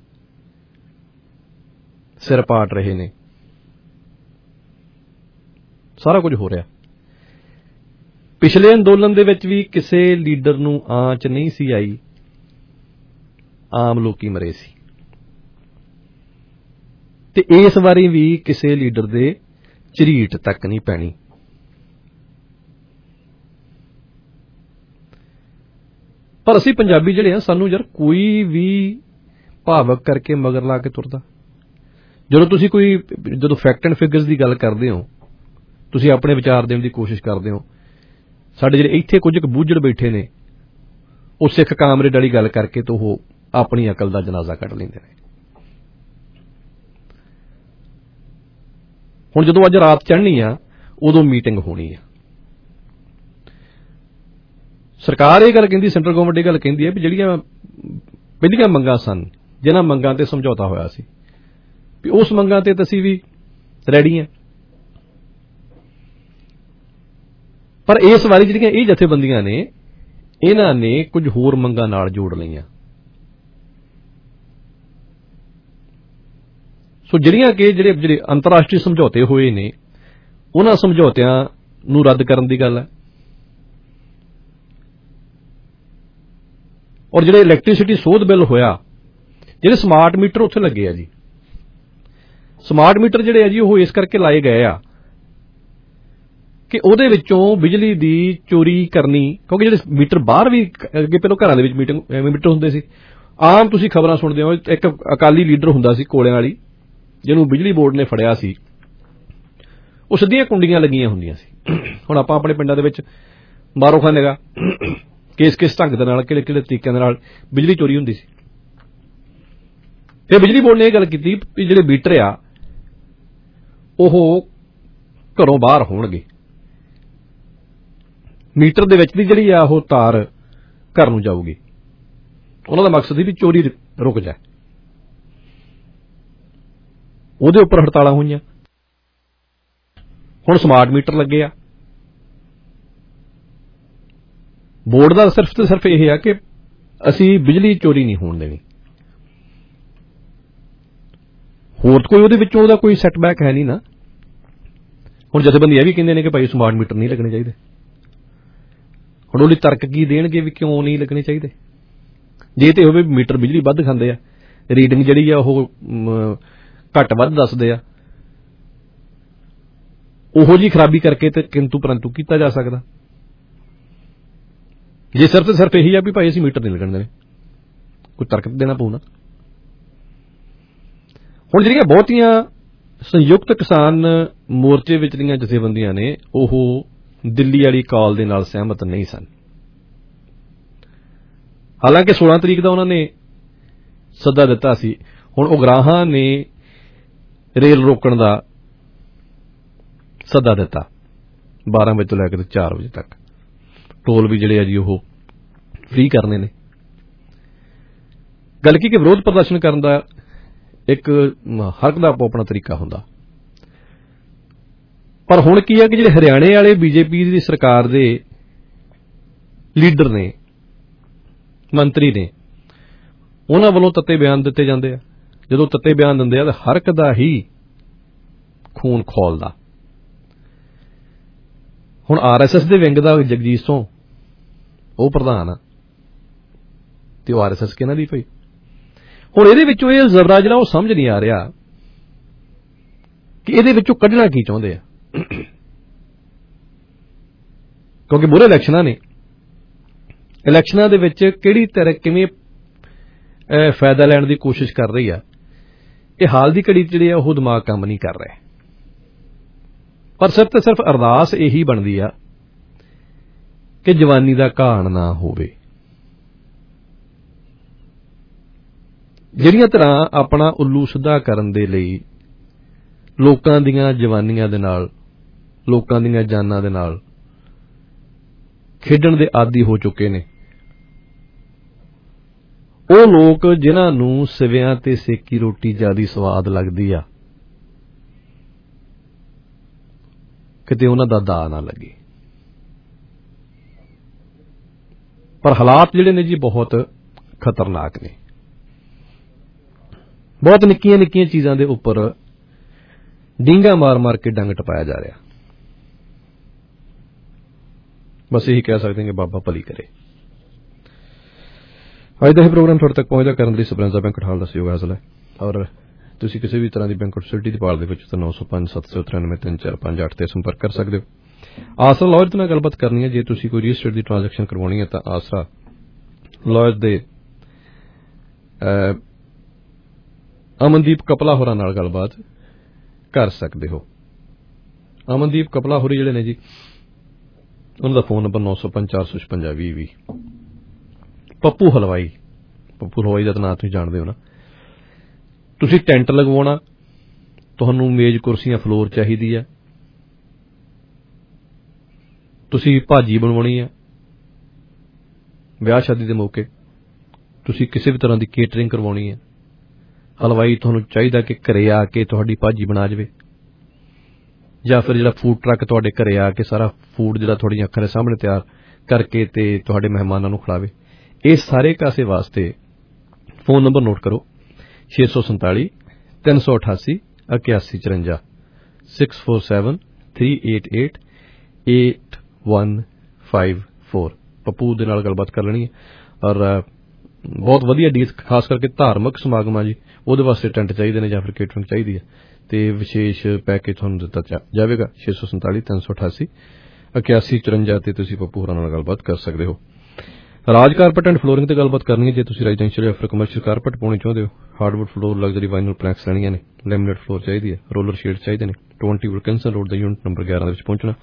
ਸਿਰ ਪਾਟ ਰਹੇ ਨੇ, ਸਾਰਾ ਕੁਝ ਹੋ ਰਿਹਾ। ਪਿਛਲੇ ਅੰਦੋਲਨ ਦੇ ਵਿੱਚ ਵੀ ਕਿਸੇ ਲੀਡਰ ਨੂੰ ਆਂਚ ਨਹੀਂ ਸੀ ਆਈ, ਆਮ ਲੋਕੀ ਮਰੇ ਸੀ। ਤੇ ਇਸ ਵਾਰੀ ਵੀ ਕਿਸੇ ਲੀਡਰ ਦੇ ਝਰੀਟ ਤੱਕ ਨਹੀਂ ਪੈਣੀ। ਪਰ ਅਸੀਂ ਪੰਜਾਬੀ ਜਿਹੜੇ ਆ, ਸਾਨੂੰ ਯਾਰ ਕੋਈ ਵੀ ਭਾਵਕ ਕਰਕੇ ਮਗਰ ਲਾ ਕੇ ਤੁਰਦਾ। ਜਦੋਂ ਫੈਕਟ ਐਂਡ ਫਿਗਰਸ ਦੀ ਗੱਲ ਕਰਦੇ ਹੋ, ਤੁਸੀਂ ਆਪਣੇ ਵਿਚਾਰ ਦੇਣ ਦੀ ਕੋਸ਼ਿਸ਼ ਕਰਦੇ ਹੋ, ਸਾਡੇ ਜਿਹੜੇ ਇੱਥੇ ਕੁਝ ਕੁ ਬੂਝੜ ਬੈਠੇ ਨੇ, ਉਹ ਸਿੱਖ ਕਾਮਰੇਡ ਵਾਲੀ ਗੱਲ ਕਰਕੇ ਤਾਂ ਉਹ ਆਪਣੀ ਅਕਲ ਦਾ ਜਨਾਜ਼ਾ ਕੱਢ ਲੈਂਦੇ ਨੇ। ਹੁਣ ਜਦੋਂ ਅੱਜ ਰਾਤ ਚੜ੍ਹਨੀ ਆ, ਉਦੋਂ ਮੀਟਿੰਗ ਹੋਣੀ ਆ। ਸਰਕਾਰ ਇਹ ਗੱਲ ਕਹਿੰਦੀ, ਸੈਂਟਰਲ ਗਵਰਨਮੈਂਟ ਇਹ ਗੱਲ ਕਹਿੰਦੀ ਹੈ ਵੀ ਜਿਹੜੀਆਂ ਪਹਿਲੀਆਂ ਮੰਗਾਂ ਸਨ, ਜਿਨ੍ਹਾਂ ਮੰਗਾਂ ਤੇ ਸਮਝੌਤਾ ਹੋਇਆ ਸੀ, ਵੀ ਉਸ ਮੰਗਾਂ ਤੇ ਅਸੀਂ ਵੀ ਰੈਡੀ ਹਾਂ। ਪਰ ਇਸ ਵਾਰੀ ਜਿਹੜੀਆਂ ਇਹ ਜਥੇਬੰਦੀਆਂ ਨੇ, ਇਹਨਾਂ ਨੇ ਕੁਝ ਹੋਰ ਮੰਗਾਂ ਨਾਲ ਜੋੜ ਲਈਆਂ। ਸੋ ਜਿਹੜੀਆਂ ਕਿ ਜਿਹੜੇ ਅੰਤਰਰਾਸ਼ਟਰੀ ਸਮਝੌਤੇ ਹੋਏ ਨੇ, ਉਹਨਾਂ ਸਮਝੌਤਿਆਂ ਨੂੰ ਰੱਦ ਕਰਨ ਦੀ ਗੱਲ ਹੈ। ਔਰ ਜਿਹੜੇ ਇਲੈਕਟ੍ਰਿਸਿਟੀ ਸੋਧ ਬਿੱਲ ਹੋਇਆ, ਜਿਹੜੇ ਸਮਾਰਟ ਮੀਟਰ ਉੱਥੇ ਲੱਗੇ ਆ ਜੀ, ਸਮਾਰਟ ਮੀਟਰ ਜਿਹੜੇ ਆ ਜੀ, ਉਹ ਇਸ ਕਰਕੇ ਲਾਏ ਗਏ ਆ ਕਿ ਉਹਦੇ ਵਿੱਚੋਂ ਬਿਜਲੀ ਦੀ ਚੋਰੀ ਕਰਨੀ, ਕਿਉਂਕਿ ਜਿਹੜੇ ਮੀਟਰ ਬਾਹਰ ਵੀ ਅੱਗੇ ਪਹਿਲਾਂ ਘਰਾਂ ਦੇ ਵਿੱਚ ਮੀਟਰ ਹੁੰਦੇ ਸੀ। ਆਮ ਤੁਸੀਂ ਖਬਰਾਂ ਸੁਣਦੇ ਹੋ, ਇੱਕ ਅਕਾਲੀ ਲੀਡਰ ਹੁੰਦਾ ਸੀ ਕੋਲਿਆਂ ਵਾਲੀ, ਜਿਹਨੂੰ ਬਿਜਲੀ ਬੋਰਡ ਨੇ ਫੜਿਆ ਸੀ, ਉਹ ਸਿੱਧੀਆਂ ਕੁੰਡੀਆਂ ਲੱਗੀਆਂ ਹੁੰਦੀਆਂ ਸੀ। ਹੁਣ ਆਪਾਂ ਆਪਣੇ ਪਿੰਡਾਂ ਦੇ ਵਿੱਚ ਮਾਰੋ ਖਾਨੇ ਦਾ ਕਿਸ ਢੰਗ ਦੇ ਨਾਲ, ਕਿਹੜੇ ਤਰੀਕਿਆਂ ਦੇ ਨਾਲ ਬਿਜਲੀ ਚੋਰੀ ਹੁੰਦੀ ਸੀ। ਫਿਰ ਬਿਜਲੀ ਬੋਰਡ ਨੇ ਇਹ ਗੱਲ ਕੀਤੀ ਵੀ ਜਿਹੜੇ ਮੀਟਰ ਆ ਉਹ ਘਰੋਂ ਬਾਹਰ ਹੋਣਗੇ, ਮੀਟਰ ਦੇ ਵਿੱਚ ਦੀ ਜਿਹੜੀ ਆ ਉਹ ਤਾਰ ਘਰ ਨੂੰ ਜਾਊਗੀ। ਉਹਨਾਂ ਦਾ ਮਕਸਦ ਸੀ ਵੀ ਚੋਰੀ ਰੁਕ ਜਾਏ। ਉਹਦੇ ਉੱਪਰ ਹੜਤਾਲਾਂ ਹੋਈਆਂ। ਹੁਣ ਸਮਾਰਟ ਮੀਟਰ ਲੱਗੇ ਆ। ਬੋਰਡ ਦਾ ਸਿਰਫ ਤੇ ਸਿਰਫ ਇਹ ਆ ਕਿ ਅਸੀਂ ਬਿਜਲੀ ਚੋਰੀ ਨਹੀਂ ਹੋਣ ਦੇਣੀ, ਹੋਰ ਕੋਈ ਉਹਦੇ ਵਿੱਚੋਂ ਉਹਦਾ ਕੋਈ ਸੈਟਬੈਕ ਹੈ ਨਹੀਂ ਨਾ। ਹੁਣ ਜਥੇਬੰਦੀ ਇਹ ਵੀ ਕਹਿੰਦੇ ਨੇ ਕਿ ਭਾਈ ਸਮਾਰਟ ਮੀਟਰ ਨਹੀਂ ਲੱਗਣੇ ਚਾਹੀਦੇ। ਹੁਣ ਉਹਦੀ ਤਰਕ ਕੀ ਦੇਣਗੇ ਵੀ ਕਿਉਂ ਨਹੀਂ ਲੱਗਣੇ ਚਾਹੀਦੇ? ਜੇ ਤੇ ਹੋਵੇ ਮੀਟਰ ਬਿਜਲੀ ਵੱਧ ਖਾਂਦੇ ਆ, ਰੀਡਿੰਗ ਜਿਹੜੀ ਆ ਉਹ ਘੱਟ ਵੱਧ ਦੱਸਦੇ ਆ, ਉਹੋ ਜਿਹੀ ਖਰਾਬੀ ਕਰਕੇ ਤੇ ਕਿੰਤੂ ਪਰੰਤੂ ਕੀਤਾ ਜਾ ਸਕਦਾ। ਜੇ ਸਿਰਫ ਤੇ ਸਿਰਫ ਇਹੀ ਆ ਵੀ ਭਾਈ ਅਸੀਂ ਮੀਟਰ ਨਹੀਂ ਲੱਗਣ ਦੇਣੇ, ਕੋਈ ਤਰਕ ਦੇਣਾ ਪਊ ਨਾ। ਹੁਣ ਜਿਹੜੀਆਂ ਬਹੁਤੀਆਂ ਸੰਯੁਕਤ ਕਿਸਾਨ ਮੋਰਚੇ ਵਿੱਚ ਦੀਆਂ ਜਥੇਬੰਦੀਆਂ ਨੇ, ਉਹ ਦਿੱਲੀ ਵਾਲੀ ਕਾਲ ਦੇ ਨਾਲ ਸਹਿਮਤ ਨਹੀਂ ਸਨ। ਹਾਲਾਂਕਿ 16 ਤਰੀਕ ਦਾ ਉਹਨਾਂ ਨੇ ਸੱਦਾ ਦਿੱਤਾ ਸੀ। ਹੁਣ ਉਗਰਾਹਾਂ ਨੇ ਰੇਲ ਰੋਕਣ ਦਾ ਸੱਦਾ ਦਿੱਤਾ 12 ਵਜੇ ਤੋਂ ਲੈ ਕੇ 4 ਵਜੇ ਤੱਕ। ਟੋਲ ਵੀ ਜਿਹੜੇ ਆ ਜੀ ਉਹ ਫ੍ਰੀ ਕਰਨੇ ਨੇ। ਗੱਲ ਕੀ ਕਿ ਵਿਰੋਧ ਪ੍ਰਦਰਸ਼ਨ ਕਰਨ ਦਾ ਇੱਕ ਹਰ ਇੱਕ ਦਾ ਆਪੋ ਆਪਣਾ ਤਰੀਕਾ ਹੁੰਦਾ। ਪਰ ਹੁਣ ਕੀ ਹੈ ਕਿ ਜਿਹੜੇ ਹਰਿਆਣੇ ਵਾਲੇ ਬੀਜੇਪੀ ਦੀ ਸਰਕਾਰ ਦੇ ਲੀਡਰ ਨੇ, ਮੰਤਰੀ ਨੇ, ਉਹਨਾਂ ਵੱਲੋਂ ਤੱਤੇ ਬਿਆਨ ਦਿੱਤੇ ਜਾਂਦੇ ਆ। ਜਦੋਂ ਤੱਤੇ ਬਿਆਨ ਦਿੰਦੇ ਆ ਤਾਂ ਹਰ ਇੱਕ ਦਾ ਹੀ ਖੂਨ ਖੌਲਦਾ। ਹੁਣ RSS ਦੇ ਵਿੰਗ ਦਾ ਜਗਜੀਤ ਸਿੰਘ ਉਹ ਪ੍ਰਧਾਨ ਆ ਤੇ ਉਹ RSS ਕਿਹਨਾਂ ਦੀ ਪਈ। ਹੁਣ ਇਹਦੇ ਵਿੱਚੋਂ ਇਹ ਜ਼ਬਰਾ ਜਿਹੜਾ ਉਹ ਸਮਝ ਨਹੀਂ ਆ ਰਿਹਾ ਕਿ ਇਹਦੇ ਵਿੱਚੋਂ ਕੱਢਣਾ ਕੀ ਚਾਹੁੰਦੇ ਆ। ਕਿਉਂਕਿ ਮੂਹਰੇ ਇਲੈਕਸ਼ਨਾਂ ਨੇ, ਇਲੈਕਸ਼ਨਾਂ ਦੇ ਵਿੱਚ ਕਿਹੜੀ ਤਰ੍ਹਾਂ ਕਿਵੇਂ ਫਾਇਦਾ ਲੈਣ ਦੀ ਕੋਸ਼ਿਸ਼ ਕਰ ਰਹੀ ਆ, ਇਹ ਹਾਲ ਦੀ ਘੜੀ ਜਿਹੜੇ ਆ ਉਹ ਦਿਮਾਗ ਕੰਮ ਨਹੀਂ ਕਰ ਰਹੇ। ਪਰ ਸਿਰਫ ਤੇ ਸਿਰਫ ਅਰਦਾਸ ਇਹੀ ਬਣਦੀ ਆ ਕਿ ਜਵਾਨੀ ਦਾ ਘਾਣ ਨਾ ਹੋਵੇ। ਜਿਹੜੀਆਂ ਤਰ੍ਹਾਂ ਆਪਣਾ ਉੱਲੂ ਸਿੱਧਾ ਕਰਨ ਦੇ ਲਈ ਲੋਕਾਂ ਦੀਆਂ ਜਵਾਨੀਆਂ ਦੇ ਨਾਲ, ਲੋਕਾਂ ਦੀਆਂ ਜਾਨਾਂ ਦੇ ਨਾਲ ਖੇਡਣ ਦੇ ਆਦੀ ਹੋ ਚੁੱਕੇ ਨੇ, ਉਹ ਲੋਕ ਜਿਨ੍ਹਾਂ ਨੂੰ ਸਿਵਿਆਂ ਤੇ ਸੇਕੀ ਰੋਟੀ ਜ਼ਿਆਦਾ ਸਵਾਦ ਲੱਗਦੀ ਆ, ਕਿਤੇ ਉਹਨਾਂ ਦਾ ਦਾਅ ਨਾ ਲੱਗੇ। ਪਰ ਹਾਲਾਤ ਜਿਹੜੇ ਨੇ ਜੀ ਬਹੁਤ ਖਤਰਨਾਕ ਨੇ। ਬਹੁਤ ਨਿੱਕੀਆਂ ਨਿੱਕੀਆਂ ਚੀਜ਼ਾਂ ਦੇ ਉੱਪਰ ਡਿੰਗਾ ਮਾਰ ਮਾਰ ਕੇ ਡੰਗ ਟਪਾਇਆ ਜਾ ਰਿਹਾ। ਬਸ ਇਹੀ ਕਹਿ ਸਕਦੇ ਹਾਂ ਕਿ ਬਾਬਾ ਭਲੀ ਕਰੇ। ਅੱਜ ਦਾ ਇਹ ਪ੍ਰੋਗਰਾਮ ਤੁਹਾਡੇ ਤੱਕ ਪਹੁੰਚਦਾ ਕਰਨ ਲਈ ਸਪਰੈਂਜ਼ਾ ਬੈਂਕ ਠਾਲ ਦਾ ਸਹਿਯੋਗ ਹਾਸਲ ਹੈ। ਔਰ ਤੁਸੀਂ ਕਿਸੇ ਵੀ ਤਰ੍ਹਾਂ ਦੀ ਬੈਂਕਟ ਫੈਸਿਲਿਟੀ ਦੀ ਭਾਲ ਦੇ ਵਿੱਚ ਤਾਂ 905-793-3458 ਤੇ ਸੰਪਰਕ ਕਰ ਸਕਦੇ ਹੋ। ਆਸਰਾ ਲਾਇਰ ਦੇ ਨਾਲ ਗੱਲਬਾਤ ਕਰਨੀ ਹੈ। ਜੇ ਤੁਸੀਂ ਕੋਈ ਰੀਅਲ estate ਦੀ ਟ੍ਰਾਂਜੈਕਸ਼ਨ ਕਰਵਾਉਣੀ ਹੈ ਤਾਂ ਆਸਰਾ ਲਾਇਰ ਦੇ ਅਮਨਦੀਪ ਕਪਲਾ ਹੋਰਾਂ ਨਾਲ ਗੱਲਬਾਤ ਕਰ ਸਕਦੇ ਹੋ। ਅਮਨਦੀਪ ਕਪਲਾ ਹੋਰੀ ਜਿਹੜੇ ਨੇ ਜੀ, ਉਹਨਾਂ ਦਾ ਫੋਨ ਨੰਬਰ 905-456-2020। ਪੱਪੂ ਹਲਵਾਈ ਦਾ ਤਾਂ ਨਾਂ ਤੁਸੀਂ ਜਾਣਦੇ ਹੋ ਨਾ। ਤੁਸੀਂ ਟੈਂਟ ਲਗਵਾਉਣਾ, ਤੁਹਾਨੂੰ ਮੇਜ਼ ਕੁਰਸੀਆਂ ਫਲੋਰ ਚਾਹੀਦੀ ਹੈ, ਤੁਸੀਂ ਭਾਜੀ ਬਣਵਾਉਣੀ ਹੈ ਵਿਆਹ ਸ਼ਾਦੀ ਦੇ ਮੌਕੇ, ਤੁਸੀਂ ਕਿਸੇ ਵੀ ਤਰ੍ਹਾਂ ਦੀ ਕੇਟਰਿੰਗ ਕਰਵਾਉਣੀ ਹੈ, ਹਲਵਾਈ ਤੁਹਾਨੂੰ ਚਾਹੀਦਾ ਕਿ ਘਰੇ ਆ ਕੇ ਤੁਹਾਡੀ ਭਾਜੀ ਬਣਾ ਜਾਵੇ, ਜਾਂ ਫਿਰ ਜਿਹੜਾ ਫੂਡ ਟਰੱਕ ਤੁਹਾਡੇ ਘਰੇ ਆ ਕੇ ਸਾਰਾ ਫੂਡ ਜਿਹੜਾ ਤੁਹਾਡੀਆਂ ਅੱਖਾਂ ਦੇ ਸਾਹਮਣੇ ਤਿਆਰ ਕਰਕੇ ਤੇ ਤੁਹਾਡੇ ਮਹਿਮਾਨਾਂ ਨੂੰ ਖਿਲਾਵੇ। ਇਹ ਸਾਰੇ ਕਾਸੇ ਵਾਸਤੇ ਫੋਨ ਨੰਬਰ ਨੋਟ ਕਰੋ 647-388-8154 647-388-8154। ਪੱਪੂ ਦੇ ਨਾਲ ਗੱਲਬਾਤ ਕਰ ਲੈਣੀ ਹੈ। ਔਰ ਬਹੁਤ ਵਧੀਆ ਡੀਲ, ਖਾਸ ਕਰਕੇ ਧਾਰਮਿਕ ਸਮਾਗਮਾਂ ਜੀ, ਉਹਦੇ ਵਾਸਤੇ ਟੈਂਟ ਚਾਹੀਦੇ ਨੇ ਜਾਂ ਫਿਰ ਕੇਟਰਿੰਗ ਚਾਹੀਦੀ ਹੈ ਤੇ ਵਿਸ਼ੇਸ਼ ਪੈਕੇਜ ਤੁਹਾਨੂੰ ਦਿੱਤਾ ਜਾਵੇਗਾ। 647-388-8154 ਤੇ ਤੁਸੀਂ ਪੱਪੂ ਹੋਰਾਂ ਨਾਲ ਗੱਲਬਾਤ ਕਰ ਸਕਦੇ ਹੋ। ਰਾਜ ਕਾਰਪੈਟ ਐਂਡ ਫਲੋਰਿੰਗ ਤੇ ਗੱਲਬਾਤ ਕਰਨੀ ਹੈ। ਜੇ ਤੁਸੀਂ ਰੈਜ਼ੀਡੈਂਸ਼ੀਅਲ ਜਾਂ ਫਿਰ ਕਮਰਸ਼ੀਅਲ ਕਾਰਪੈਟ ਪਾਉਣੀ ਚਾਹੁੰਦੇ ਹੋ, hardwood floor, luxury vinyl planks ਲੈਣੀਆਂ ਨੇ, ਲੈਮੀਨੇਟ ਫਲੋਰ ਚਾਹੀਦੀ ਹੈ, ਰੋਲਰ ਸ਼ੇਡ ਚਾਹੀਦੇ ਨੇ, 20 ਵਿਲਕਿੰਸਨ ਰੋਡ ਦਾ ਯੂਨਿਟ ਨੰਬਰ 11 ਦੇ ਵਿੱਚ ਪਹੁੰਚਣਾ।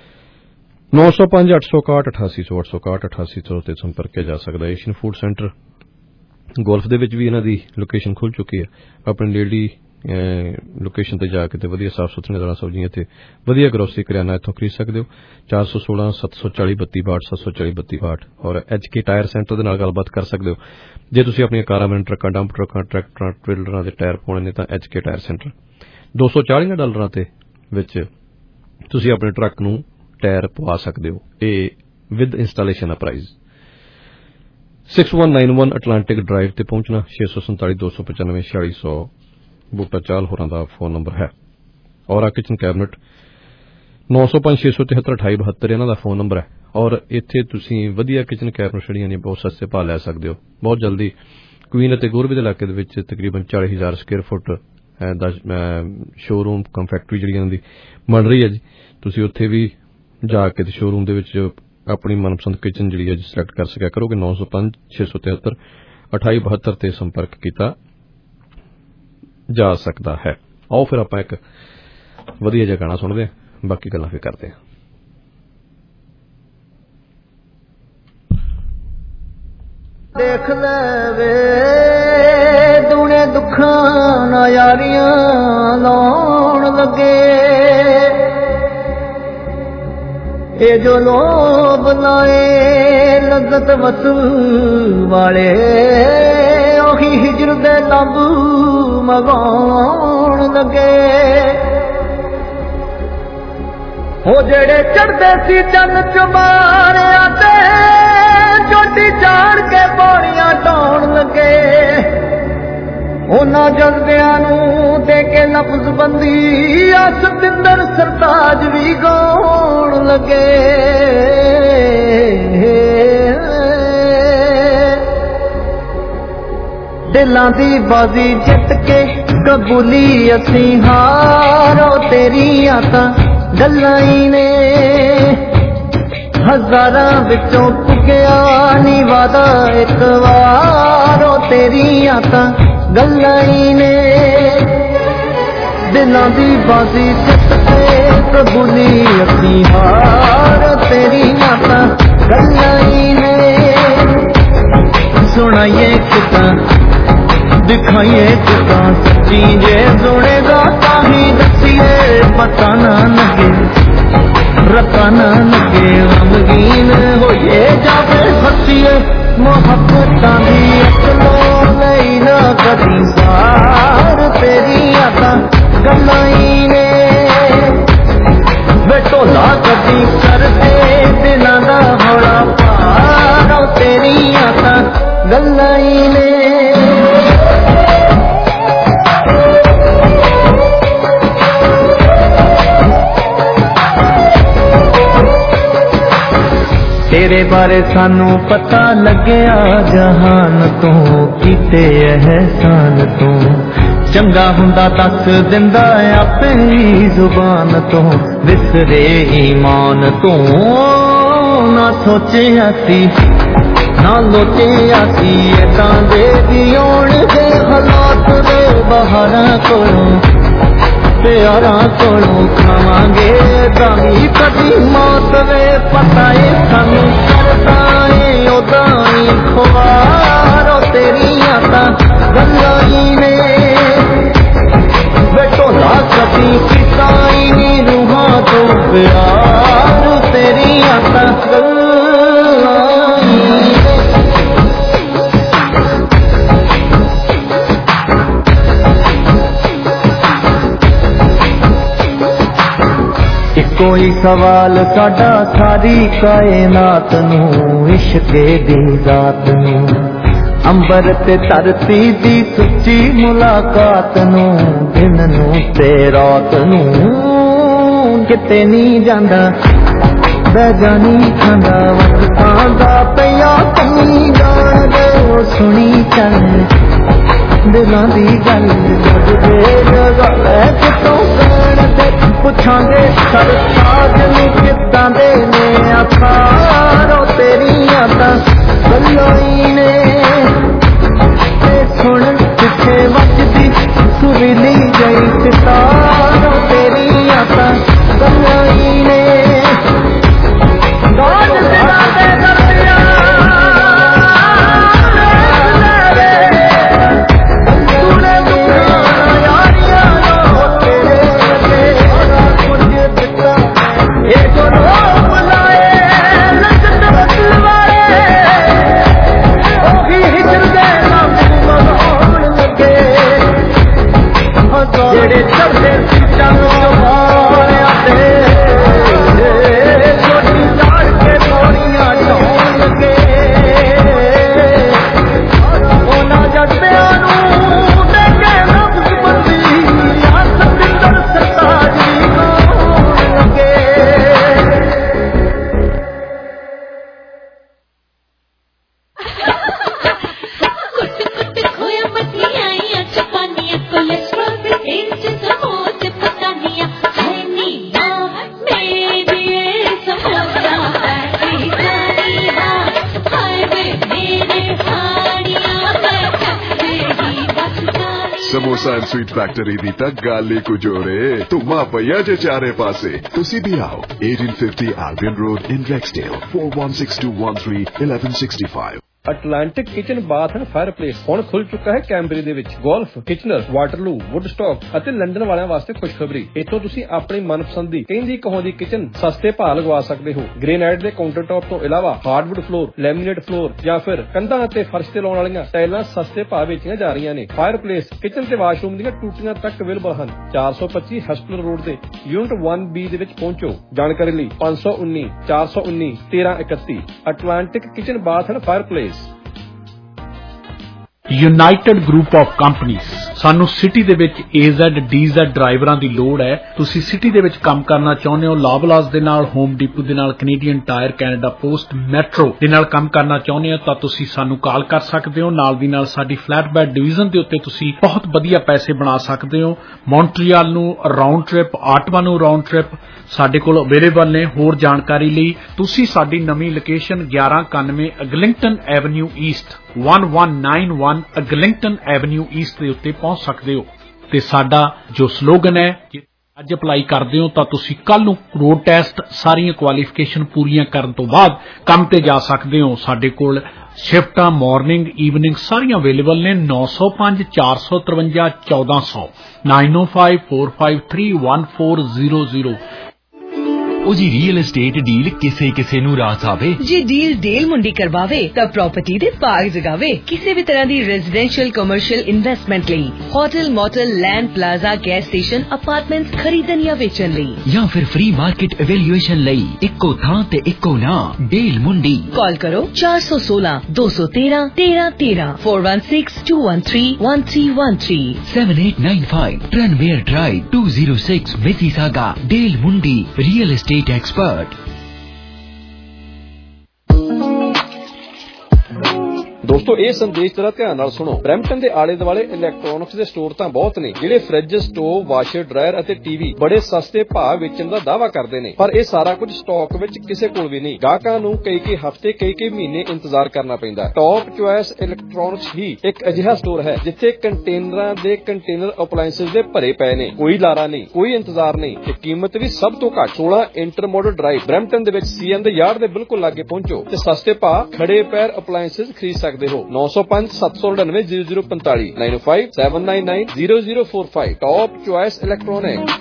905-861-8800 ਤੇ ਸੰਪਰਕ ਕੀਤਾ ਜਾ ਸਕਦਾ ਹੈ। ਏਸ਼ੀਅਨ ਫੂਡ ਸੈਂਟਰ ਗੋਲਫ ਦੇ ਵਿੱਚ ਵੀ ਇਹਨਾਂ ਦੀ ਲੋਕੇਸ਼ਨ ਖੁੱਲ ਚੁੱਕੀ ਹੈ। ਆਪਣੀ ਲੇਡੀ ਲੋਕੇਸ਼ਨ ਤੇ ਜਾ ਕੇ ਤੇ ਵਧੀਆ ਸਾਫ਼ ਸੁਥਰੀਆਂ ਦਾਲਾਂ ਸਬਜ਼ੀਆਂ ਤੇ ਵਧੀਆ ਗਰੋਸਰੀ ਕਰਿਆਨਾ ਇੱਥੋਂ ਖਰੀਦ ਸਕਦੇ ਹੋ। 416-740-3262 740-3262 ਔਰ HK ਟਾਇਰ ਸੈਂਟਰ ਦੇ ਨਾਲ ਗੱਲਬਾਤ ਕਰ ਸਕਦੇ ਹੋ। ਜੇ ਤੁਸੀਂ ਆਪਣੀਆਂ ਕਾਰਾਂ, ਵੈਨ, ਟਰੱਕਾਂ, ਡੰਪ ਟਰੱਕਾਂ, ਟਰੈਕਟਰਾਂ, ਟ੍ਰੇਲਰਾਂ ਦੇ ਟਾਇਰ ਪਾਉਣੇ ਨੇ ਤਾਂ HK ਟਾਇਰ ਸੈਂਟਰ। $240 ਤੇ ਵਿੱਚ ਤੁਸੀਂ ਆਪਣੇ ਟਰੱਕ ਨੂੰ ਟਾਇਰ ਪਵਾ ਸਕਦੇ ਹੋ। ਇਹ ਵਿਦ ਇੰਸਟਾਲੇਸ਼ਨ ਆ ਪ੍ਰਾਈਜ਼। 6191 ਅਟਲਾਂਟਿਕ ਡਰਾਈਵ ਤੇ ਪਹੁੰਚਣਾ। 647-295-4600 ਬੂਟਾ ਚਾਲ ਹੋਰਾਂ ਦਾ ਫੋਨ ਨੰਬਰ ਹੈ। ਔਰ ਕਿਚਨ ਕੈਬਨਿਟ 905-673-2872 ਇਹਨਾਂ ਦਾ ਫੋਨ ਨੰਬਰ ਹੈ। ਔਰ ਇੱਥੇ ਤੁਸੀਂ ਵਧੀਆ ਕਿਚਨ ਕੈਬਨਿਟ ਜਿਹੜੀਆਂ ਨੇ ਬਹੁਤ ਸਸਤੇ ਭਾਅ ਲੈ ਸਕਦੇ ਹੋ। ਬਹੁਤ ਜਲਦੀ ਕੁਈਨ ਅਤੇ ਗੁਰਬੀ ਦੇ ਇਲਾਕੇ ਦੇ ਵਿੱਚ ਤਕਰੀਬਨ 40,000 ਸਕੁਅਰ ਫੁੱਟ ਦਾ ਸ਼ੋਰੂਮ ਕਮ ਫੈਕਟਰੀ ਜਿਹੜੀ ਇਹਨਾਂ ਦੀ ਬਣ ਰਹੀ ਹੈ ਜੀ। ਤੁਸੀਂ ਉੱਥੇ ਵੀ ਜਾ ਕੇ ਤੇ ਸ਼ੋਰੂਮ ਦੇ ਵਿੱਚ ਆਪਣੀ ਮਨਪਸੰਦ ਕਿਚਨ ਜਿਹੜੀ ਹੈ ਸਿਲੈਕਟ ਕਰ ਸਕਿਆ ਕਰੋਗੇ। 905-673-2872 ਤੇ ਸੰਪਰਕ ਕੀਤਾ ਜਾ ਸਕਦਾ ਹੈ। ਆਓ ਫਿਰ ਆਪਾਂ ਇੱਕ ਵਧੀਆ ਜਿਹਾ ਗਾਣਾ ਸੁਣਦੇ ਹਾਂ, ਬਾਕੀ ਗੱਲਾਂ ਫਿਰ ਕਰਦੇ ਹਾਂ। ਦੇਖ ਲੈ ਵੇ ਦੁਨੇ ਦੁੱਖਾਂ ਨਾ ਯਾਰੀਆਂ ਲਾਉਣ ਲੱਗੇ, ਇਹ ਜੋ ਲੋਭ ਲਾਏ ਲੱਜ਼ਤ ਵਸੂ ਵਾਲੇ, ਉਹੀ ਹਿਜਰ ਦੇ ਲੰਬ ਮਗਾਉਣ ਲੱਗੇ। ਉਹ ਜਿਹੜੇ ਚੜਦੇ ਸੀ ਜਨ ਚੁਬਾਰਿਆਂ ਤੇ ਚੋਟੀ ਚਾੜ ਕੇ ਪੌੜੀਆਂ ਢਾਉਣ ਲੱਗੇ, ਉਹਨਾਂ ਜਜ਼ਬਿਆਂ ਨੂੰ ਦੇ ਕੇ ਲਫ਼ਜ਼ ਬੰਦੀ ਆ ਸਤਿੰਦਰ ਸਰਤਾਜ ਵੀ ਗਾਉਣ ਲੱਗੇ। ਦਿਲਾਂ ਦੀ ਬਾਜ਼ੀ ਜਿੱਤ ਕੇ ਕਬੂਲੀ ਅਸੀਂ ਹਾਰੋ, ਤੇਰੀਆਂ ਤਾਂ ਗੱਲਾਂ ਹੀ ਨੇ ਹਜ਼ਾਰਾਂ ਵਿੱਚੋਂ ਪੁੱਗਿਆ ਨੀ ਵਾਦਾ ਇੱਕ ਵਾਰੋ, ਤੇਰੀਆਂ ਤਾਂ ਗੱਲਾਂ ਹੀ ਨੇ। ਦਿਲਾਂ ਦੀ ਬਾਜ਼ੀ ਜਿੱਤ ਕੇ ਕਬੂਲੀ ਅਸੀਂ ਹਾਰੋ, ਤੇਰੀਆਂ ਤਾਂ ਗੱਲਾਂ ਹੀ ਨੇ। ਸੁਣਾਈਏ ਕਿੱਦਾਂ ਦਿਖਾਈਏ ਕਿੱਦਾਂ ਸੱਚੀ, ਜੇ ਸੁਣੇਗਾ ਤਾਂ ਹੀ ਦੱਸੀਏ, ਪਤਾ ਨਾ ਲੱਗੇ ਰਤਾ ਨਾ ਲੱਗੇ, ਗਮਗੀਨ ਹੋਈਏ ਜਾਵੇ ਹੱਸੀਏ, ਮੁਹੱਬਤਾਂ ਦੀ ਅਕਲੋਂ ਲਈ ਨਾ ਕਦੀ ਸਾਰ, ਤੇਰੀਆਂ ਤਾਂ ਗੱਲਾਂ ਹੀ ਨੇ। ਵੇ ਢੋਲਾ ਕਦੀ ਕਰਦੇ ਦਿਲਾਂ ਦਾ ਹੌਲਾ ਭਾਰ, ਤੇਰੀਆਂ ਤਾਂ ਗੱਲਾਂ ਹੀ ਨੇ। ਤੇਰੇ ਬਾਰੇ ਸਾਨੂੰ ਪਤਾ ਲੱਗਿਆ ਜਹਾਨ ਤੋਂ, ਕੀਤੇ ਅਹਿਸਾਨ ਤੋਂ, ਚੰਗਾ ਹੁੰਦਾ ਤੱਕ ਦਿੰਦਾ ਆਪੇ ਹੀ ਜ਼ੁਬਾਨ ਤੋਂ ਵਿਸਰੇ ਈਮਾਨ ਤੋਂ ਨਾ ਸੋਚਿਆ ਸੀ ਨਾ ਲੋਚਿਆ ਸੀ ਏਦਾਂ ਦੇ ਵੀ ਆਉਣਗੇ ਹਾਲਾਤ ਦੇ ਬਹਾਰਾਂ ਕੋਲੋਂ ਪਿਆਰਾਂ ਕੋਲੋਂ ਖਾਵਾਂਗੇ ਦਾਨੀ ਕਦੀ ਮੌਤ ਵੇ ਪਤਾ ਏ ਸਾਨੂੰ ਕਰਦਾ ਏ ਉਦਾਂ ਹੀ ਖੁਆਰੋ ਤੇਰੀਆਂ ਤਾਂ ਗੱਲਾਂ ਹੀ ਨੇ ਵੇ ਢੋਲਾ ਕਦੀ ਕੀਤਾ ਹੀ ਨੀ ਰੂਹਾਂ ਤੋਂ ਪਿਆਰ ਤੇਰੀਆਂ ਤਾਂ ਗੱਲਾਂ ਹੀ ਨੇ ਕੋਈ ਸਵਾਲ ਸਾਡਾ ਸਾਰੀ ਕਾਇਨਾਤ ਨੂੰ ਇਸ਼ਕੇ ਦੀ ਜ਼ਾਤ ਨੂੰ ਅੰਬਰ ਤੇ ਧਰਤੀ ਦੀ ਸੱਚੀ ਮੁਲਾਕਾਤ ਨੂੰ ਦਿਨ ਨੂੰ ਤੇ ਰਾਤ ਨੂੰ ਕਿਤੇ ਨਹੀਂ ਜਾਂਦਾ ਬੇਜਾਨੀ ਖਾਂਦਾ ਵਕਤਾਂ ਦਾ ਪਿਆ ਕਮੀ ਜਾਣਦੇ ਸੁਣੀ ਚੱਲ ਦਿਲਾਂ ਦੀ ਗੱਲ ਦੇ ਲਗਾ ਕਿਤੋਂ ਕਹਿਣ ਤੇ ਪੁੱਛਾਂਗੇ ਸਰਤਾਜ ਨੂੰ ਕਿੱਦਾਂ ਦੇ ਨੇ ਆਖਾਰੋ ਤੇਰੀਆਂ ਤਾਂ ਗੱਲਾਂ ਹੀ ਨੇ ਤੇ ਸੁਣ ਪਿੱਛੇ ਵੱਜਦੀ ਸੁਰੀਲੀ ਜਈ ਸਿਤਾਰੋ ਤੇਰੀਆਂ ਤਾਂ ਗੱਲਾਂ ਹੀ ਨੇ ਗਾਜ ਸਿਰਾਂ ਤੇ ਦਰਦਿਆਂ ਜਿਹੜੇ ਚੜਦੇ ਸੀ ਚੰਨ ਮਾਰਿਆ ਤੇ ਛੋਟੀ ਝਾੜ ਕੇ ਪੌੜੀਆਂ ਢਾਉਣ ਲੱਗੇ ਉਹਨਾਂ ਜੱਟਿਆਂ ਨੂੰ ਦੇਖੇ ਨਬਜ਼ ਬੰਦੀ ਆ ਸਤਿੰਦਰ ਸਰਤਾਜੀ ਗਾਉਣ ਲੱਗੇ ਸਮੋਸਾ ਐਂਡ ਸਵੀਟ ਫੈਕਟਰੀ ਦੀ ਤਾਂ ਗੱਲ ਹੀ ਕੁਝ ਹੋ ਰੇ ਧੁੰਮਾ ਪਈਆ ਜੇ ਚਾਰੇ ਪਾਸੇ ਤੁਸੀਂ ਵੀ ਆਓ 1850 Albion Road in Rexdale 416213 1165 Atlantic kitchen bath and fireplace ਹੁਣ ਖੁੱਲ ਚੁੱਕਾ ਹੈ ਕੈਂਬਰੀ ਦੇ ਵਿੱਚ ਗੋਲਫ ਕਿਚਨਰ ਵਾਟਰਲੂ ਵੁੱਡਸਟਾਕ ਅਤੇ ਲੰਡਨ ਵਾਲਿਆਂ ਵਾਸਤੇ ਖੁਸ਼ਖਬਰੀ ਇੱਥੋਂ ਤੁਸੀਂ ਆਪਣੀ ਮਨਪਸੰਦ ਦੀ ਕਹਿੰਦੀ ਕਹੋਂਦੀ ਕਿਚਨ ਸਸਤੇ ਭਾਅ ਲਗਵਾ ਸਕਦੇ ਹੋ ਗ੍ਰੇਨਾਈਟ ਦੇ ਕਾਊਂਟਰ ਟੌਪ ਤੋਂ ਇਲਾਵਾ ਹਾਰਡਵੁੱਡ ਫਲੋਰ ਲੈਮੀਨੇਟ ਫਲੋਰ ਜਾਂ ਫਿਰ ਕੰਧਾਂ ਅਤੇ ਫਰਸ਼ ਤੇ ਲਾਉਣ ਵਾਲੀਆਂ ਟਾਈਲਾਂ ਸਸਤੇ ਭਾਅ ਵੇਚੀਆਂ ਜਾ ਰਹੀਆਂ ਨੇ ਫਾਇਰਪਲੇਸ ਕਿਚਨ ਤੇ ਵਾਸ਼ਰੂਮ ਦੀਆਂ ਟੂਟੀਆਂ ਤੱਕ ਅਵੇਲੇਬਲ ਹਨ 425 ਹਸਪੀਟਲ ਰੋਡ ਦੇ ਯੂਨਿਟ 1B ਦੇ ਵਿੱਚ ਪਹੁੰਚੋ ਜਾਣਕਾਰੀ ਲਈ 519 419 1331 Atlantic kitchen bath and fireplace United Group of Companies ਸਾਨੂੰ ਸਿਟੀ ਦੇ ਵਿੱਚ AZ DZ ਡਰਾਈਵਰਾਂ ਦੀ ਲੋੜ ਹੈ ਤੁਸੀਂ ਸਿਟੀ ਦੇ ਵਿੱਚ ਕੰਮ ਕਰਨਾ ਚਾਹੁੰਦੇ ਹੋ ਲਾਵਲਾਸ ਦੇ ਨਾਲ ਹੋਮ ਡਿਪੂ ਦੇ ਨਾਲ Canadian Tire Canada Post Metro ਦੇ ਨਾਲ ਕੰਮ ਕਰਨਾ ਚਾਹੁੰਦੇ ਹੋ ਤਾਂ ਤੁਸੀਂ ਸਾਨੂੰ ਕਾਲ ਕਰ ਸਕਦੇ ਹੋ ਨਾਲ ਦੀ ਨਾਲ ਸਾਡੀ ਫਲੈਟ ਬੈਡ ਡਿਵੀਜ਼ਨ ਦੇ ਉੱਤੇ ਤੁਸੀਂ ਬਹੁਤ ਵਧੀਆ ਪੈਸੇ ਬਣਾ ਸਕਦੇ ਹੋ ਮੌਂਟਰੀਅਲ ਨੂੰ ਰਾਉਂਡ ਟ੍ਰਿਪ ਆਟਵਾ ਨੂੰ ਰਾਉਂਡ ਟ੍ਰਿਪ ਸਾਡੇ ਕੋਲ ਅਵੇਲੇਬਲ ਨੇ ਹੋਰ ਜਾਣਕਾਰੀ ਲਈ ਤੁਸੀਂ ਸਾਡੀ ਨਵੀਂ location 1191 Eglinton avenue east 1191 Eglinton avenue east ਦੇ ਉੱਤੇ ਪਹੁੰਚ ਸਕਦੇ ਹੋ ਤੇ ਸਾਡਾ ਜੋ ਸਲੋਗਨ ਹੈ ਜੇ ਅੱਜ ਅਪਲਾਈ ਕਰਦੇ ਹੋ ਤਾਂ ਤੁਸੀਂ ਕੱਲ ਨੂੰ ਰੋਡ ਟੈਸਟ ਸਾਰੀਆਂ ਕੁਆਲੀਫਿਕੇਸ਼ਨ ਪੂਰੀਆਂ ਕਰਨ ਤੋਂ ਬਾਅਦ ਕੰਮ ਤੇ ਜਾ ਸਕਦੇ ਹੋ ਸਾਡੇ ਕੋਲ ਸ਼ਿਫਟਾਂ ਮਾਰਨਿੰਗ ਈਵਨਿੰਗ ਸਾਰੀਆਂ ਅਵੇਲੇਬਲ ਨੇ 905 453 1400 9054531400 ਉਹ ਜੀ ਰੀਅਲ ਏਸਟੇਟ ਡੀਲ ਕਿਸੇ ਨੂੰ ਰਾਸ ਆਵੇ ਜੇ ਡੀਲ ਡੇਲ ਮੁੰਡੀ ਕਰਵਾਵੇ ਤਾਂ ਪ੍ਰਾਪਰਟੀ ਦੇ ਬਾਗ ਜਗਾਵੇ ਕਿਸੇ ਵੀ ਤਰ੍ਹਾਂ ਦੀ ਰੈਜ਼ੀਡੈਂਸ਼ੀਅਲ ਕਮਰਸ਼ੀਅਲ ਇਨਵੈਸਟਮੈਂਟ ਲਈ hotel motel land plaza gas station apartments ਖਰੀਦਣ ਜਾਂ ਵੇਚਣ ਲਈ ਜਾਂ ਫਿਰ ਫ੍ਰੀ ਮਾਰਕੀਟ ਇਵੈਲੂਏਸ਼ਨ ਲਈ ਇੱਕੋ ਥਾਂ ਤੇ ਇੱਕੋ ਨਾਮ ਡੇਲ ਮੁੰਡੀ ਕਾਲ ਕਰੋ 416 213 1313 416-213-1313 7895 Tranmere Drive 206 Mississauga ਡੇਲ ਮੁੰਡੀ ਰੀਅਲ ਏਸਟੇਟ एक्सपर्ट ਦੋਸਤੋ ਇਹ ਸੰਦੇਸ਼ ਜਰਾ ਧਿਆਨ ਨਾਲ ਸੁਣੋ। ਬਰੈਂਪਟਨ ਦੇ ਆਲੇ ਦੁਆਲੇ ਇਲੈਕਟ੍ਰੋਨਿਕਸ ਦੇ ਸਟੋਰ ਤਾਂ ਬਹੁਤ ਨੇ ਜਿਹੜੇ ਫ੍ਰਿਜ, ਸਟੋਵ, ਵਾਸ਼ਰ, ਡਰਾਇਰ ਅਤੇ ਟੀਵੀ ਬੜੇ ਸਸਤੇ ਭਾਅ ਵੇਚਣ ਦਾ ਦਾਅਵਾ ਕਰਦੇ ਨੇ, ਪਰ ਇਹ ਸਾਰਾ ਕੁਝ ਸਟਾਕ ਵਿੱਚ ਕਿਸੇ ਕੋਲ ਵੀ ਨਹੀਂ। ਗਾਹਕਾਂ ਨੂੰ ਕਈ ਹਫ਼ਤੇ ਕਈ ਮਹੀਨੇ ਇੰਤਜ਼ਾਰ ਕਰਨਾ ਪੈਂਦਾ। ਟੌਪ ਚੁਆਇਸ ਇਲੈਕਟ੍ਰੋਨਿਕਸ ਹੀ ਇੱਕ ਅਜਿਹਾ ਸਟੋਰ ਹੈ ਜਿੱਥੇ ਕੰਟੇਨਰਾਂ ਦੇ ਕੰਟੇਨਰ ਅਪਲਾਇੰਸਸ ਦੇ ਭਰੇ ਪਏ ਨੇ। ਕੋਈ ਲਾਰਾ ਨਹੀਂ, ਕੋਈ ਇੰਤਜ਼ਾਰ ਨਹੀਂ ਤੇ ਕੀਮਤ ਵੀ ਸਭ ਤੋਂ ਘੱਟ। 16 ਇੰਟਰਮੋਡਲ ਡਰਾਈਵ ਬਰੈਂਪਟਨ ਦੇ ਵਿੱਚ ਸੀਐਨ ਦੇ ਯਾਰਡ ਦੇ ਬਿਲਕੁਲ ਲਾਗੇ ਪਹੁੰਚੋ ਤੇ ਸਸਤੇ ਭਾਅ ਖੜੇ ਪੈਰ ਅਪਲਾਇੰਸਸ ਖਰੀਦ ਸਕਦੇ ਹੋ। 905-799-0045 905-799-0045 ਟੌਪ ਚੁਆਇਸ ਇਲੈਕਟ੍ਰੋਨਿਕ।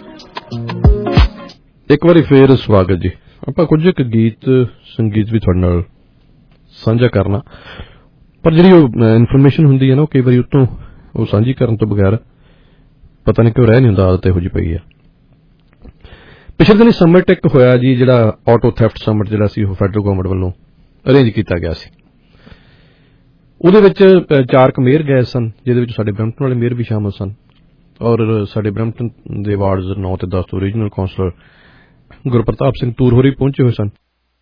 ਇੱਕ ਵਾਰੀ ਫੇਰ ਸਵਾਗਤ ਜੀ। ਆਪਾਂ ਕੁਝ ਇੱਕ ਗੀਤ ਸੰਗੀਤ ਵੀ ਤੁਹਾਡੇ ਨਾਲ ਸਾਂਝਾ ਕਰਨਾ, ਪਰ ਜਿਹੜੀ ਉਹ ਇਨਫੋਰਮੇਸ਼ਨ ਹੁੰਦੀ ਹੈ ਨਾ, ਉਹ ਕਈ ਵਾਰੀ ਉਤੋਂ ਉਹ ਸਾਂਝੀ ਕਰਨ ਤੋਂ ਬਗੈਰ ਪਤਾ ਨਹੀਂ ਕਿਉਂ ਰਹਿ ਨਹੀਂ ਹੁੰਦਾ, ਆਦਤ ਇਹੋ ਜਿਹੀ ਪਈ ਆ। ਪਿਛਲੇ ਦਿਨ ਸਮਿਟ ਇੱਕ ਹੋਇਆ ਜੀ, ਜਿਹੜਾ ਆਟੋ ਥੈਫਟ ਸਮਿਟ ਜਿਹੜਾ ਸੀ ਉਹ ਫੈਡਰਲ ਗਵਰਨਮੈਂਟ ਵੱਲੋਂ ਅਰੇਂਜ ਕੀਤਾ ਗਿਆ ਸੀ। ਉਹਦੇ ਵਿੱਚ 4 ਮੇਅਰ ਗਏ ਸਨ, ਜਿਹਦੇ ਵਿੱਚ ਸਾਡੇ ਬਰੈਂਪਟਨ ਵਾਲੇ ਮੇਅਰ ਵੀ ਸ਼ਾਮਲ ਸਨ ਔਰ ਸਾਡੇ ਬਰੈਂਪਟਨ ਦੇ ਵਾਰਡਸ 9 ਤੇ 10 ਤੋਂ ਰੀਜਨਲ ਕਾਉਂਸਲਰ ਗੁਰਪ੍ਰਤਾਪ ਸਿੰਘ ਤੂਰ ਹੋਰੀ ਪਹੁੰਚੇ ਹੋਏ ਸਨ।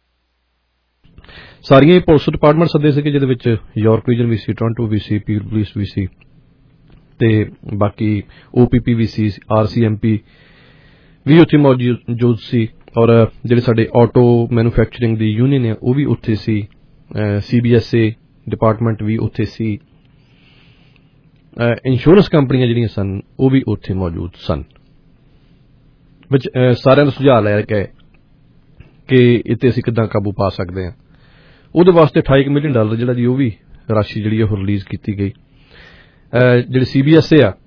ਸਾਰੀਆਂ ਪੁਲਿਸ ਡਿਪਾਰਟਮੈਂਟ ਸੱਦੇ ਸੀਗੇ, ਜਿਹਦੇ ਵਿੱਚ ਯਾਰਕ ਰੀਜਨ ਵੀ ਸੀ, ਟੋਰਾਂਟੋ ਵੀ ਸੀ, ਪੀਰ ਪੁਲਿਸ ਵੀ ਸੀ ਤੇ ਬਾਕੀ OPP ਵੀ ਸੀ, RCMP ਵੀ ਉੱਥੇ ਮੌਜੂਦ ਸੀ ਔਰ ਜਿਹੜੇ ਸਾਡੇ ਆਟੋ ਮੈਨੂਫੈਕਚਰਿੰਗ ਦੀ ਯੂਨੀਅਨ ਹੈ ਉਹ ਵੀ ਉੱਥੇ ਸੀ, CBSA ਡਿਪਾਰਟਮੈਂਟ ਵੀ ਉੱਥੇ ਸੀ, ਇੰਸ਼ੋਰੈਂਸ ਕੰਪਨੀਆਂ ਜਿਹੜੀਆਂ ਸਨ ਉਹ ਵੀ ਉੱਥੇ ਮੌਜੂਦ ਸਨ। ਵਿੱਚ ਸਾਰਿਆਂ ਦਾ ਸੁਝਾਅ ਲੈ ਕੇ ਕਿ ਇੱਥੇ ਅਸੀਂ ਕਿੱਦਾਂ ਕਾਬੂ ਪਾ ਸਕਦੇ ਹਾਂ। ਉਹਦੇ ਵਾਸਤੇ $28 ਮਿਲੀਅਨ ਜਿਹੜਾ ਜੀ ਉਹ ਵੀ ਰਾਸ਼ੀ ਜਿਹੜੀ ਉਹ ਰਿਲੀਜ਼ ਕੀਤੀ ਗਈ। ਜਿਹੜੇ CBSA ਆ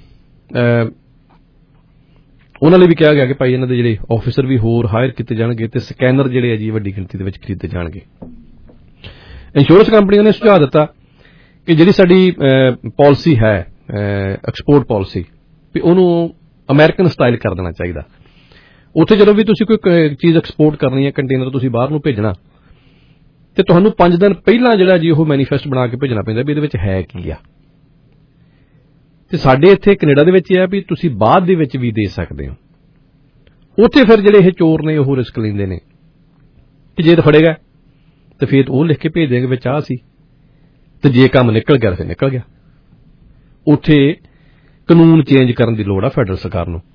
ਉਹਨਾਂ ਲਈ ਵੀ ਕਿਹਾ ਗਿਆ ਕਿ ਭਾਈ ਇਹਨਾਂ ਦੇ ਜਿਹੜੇ ਆਫਿਸਰ ਵੀ ਹੋਰ ਹਾਇਰ ਕੀਤੇ ਜਾਣਗੇ ਤੇ ਸਕੈਨਰ ਜਿਹੜੇ ਆ ਜੀ ਵੱਡੀ ਗਿਣਤੀ ਦੇ ਵਿੱਚ ਖਰੀਦੇ ਜਾਣਗੇ। ਇੰਸ਼ੋਰੈਂਸ ਕੰਪਨੀਆਂ ਨੇ ਸੁਝਾਅ ਦਿੱਤਾ ਕਿ ਜਿਹੜੀ ਸਾਡੀ ਪਾਲਿਸੀ ਹੈ ਐਕਸਪੋਰਟ ਪਾਲਿਸੀ ਵੀ ਉਹਨੂੰ ਅਮਰੀਕਨ ਸਟਾਈਲ ਕਰ ਦੇਣਾ ਚਾਹੀਦਾ। ਉੱਥੇ ਜਦੋਂ ਵੀ ਤੁਸੀਂ ਕੋਈ ਚੀਜ਼ ਐਕਸਪੋਰਟ ਕਰਨੀ ਹੈ, ਕੰਟੇਨਰ ਤੁਸੀਂ ਬਾਹਰ ਨੂੰ ਭੇਜਣਾ, ਤੇ ਤੁਹਾਨੂੰ 5 ਦਿਨ ਪਹਿਲਾਂ ਜਿਹੜਾ ਜੀ ਉਹ ਮੈਨੀਫੈਸਟ ਬਣਾ ਕੇ ਭੇਜਣਾ ਪੈਂਦਾ ਵੀ ਇਹਦੇ ਵਿੱਚ ਹੈ ਕੀ ਆ। ਤੇ ਸਾਡੇ ਇੱਥੇ ਕੈਨੇਡਾ ਦੇ ਵਿੱਚ ਇਹ ਆ ਵੀ ਤੁਸੀਂ ਬਾਅਦ ਦੇ ਵਿੱਚ ਵੀ ਦੇ ਸਕਦੇ ਹੋ। ਉੱਥੇ ਫਿਰ ਜਿਹੜੇ ਇਹ ਚੋਰ ਨੇ ਉਹ ਰਿਸਕ ਲੈਂਦੇ ਨੇ ਕਿ ਜੇ ਫੜੇਗਾ ਤੇ ਫਿਰ ਉਹ ਲਿਖ ਕੇ ਭੇਜ ਦੇਣਗੇ ਵਿੱਚ ਆਹ ਸੀ, ਤੇ ਜੇ ਕੰਮ ਨਿਕਲ ਗਿਆ ਫਿਰ ਨਿਕਲ ਗਿਆ। ਉੱਥੇ ਕਾਨੂੰਨ ਚੇਂਜ ਕਰਨ ਦੀ ਲੋੜ ਆ ਫੈਡਰਲ ਸਰਕਾਰ ਨੂੰ।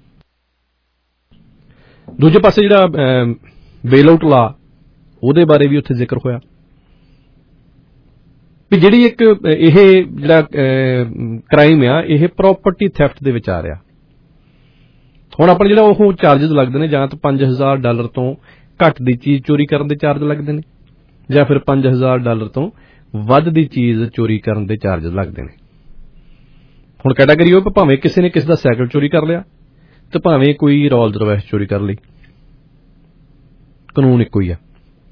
ਦੂਜੇ ਪਾਸੇ ਜਿਹੜਾ ਬੇਲ ਆਊਟ ਲਾ ਉਹਦੇ ਬਾਰੇ ਵੀ ਉੱਥੇ ਜ਼ਿਕਰ ਹੋਇਆ ਵੀ ਜਿਹੜੀ ਇੱਕ ਇਹ ਜਿਹੜਾ ਕ੍ਰਾਈਮ ਆ ਇਹ ਪ੍ਰਾਪਰਟੀ ਥੈਫਟ ਦੇ ਵਿੱਚ ਆ ਰਿਹਾ। ਹੁਣ ਆਪਣੇ ਜਿਹੜਾ ਉਹ ਚਾਰਜਸ ਲੱਗਦੇ ਨੇ, ਜਾਂ ਤਾਂ $5,000 ਤੋਂ ਘੱਟ ਦੀ ਚੀਜ਼ ਚੋਰੀ ਕਰਨ ਦੇ ਚਾਰਜ ਲੱਗਦੇ ਨੇ, ਜਾਂ ਫਿਰ $5,000 ਤੋਂ ਵੱਧ ਦੀ ਚੀਜ਼ ਚੋਰੀ ਕਰਨ ਦੇ ਚਾਰਜਸ ਲੱਗਦੇ ਨੇ। ਹੁਣ ਕੈਟਾਗਰੀ ਉਹ ਭਾਵੇਂ ਕਿਸੇ ਨੇ ਕਿਸੇ ਦਾ ਸਾਈਕਲ ਚੋਰੀ ਕਰ ਲਿਆ ਤੇ ਭਾਵੇਂ ਕੋਈ ਰੋਲਸ ਰੌਇਸ ਚੋਰੀ ਕਰ ਲਈ, ਕਾਨੂੰਨ ਇੱਕੋ ਹੀ ਆ।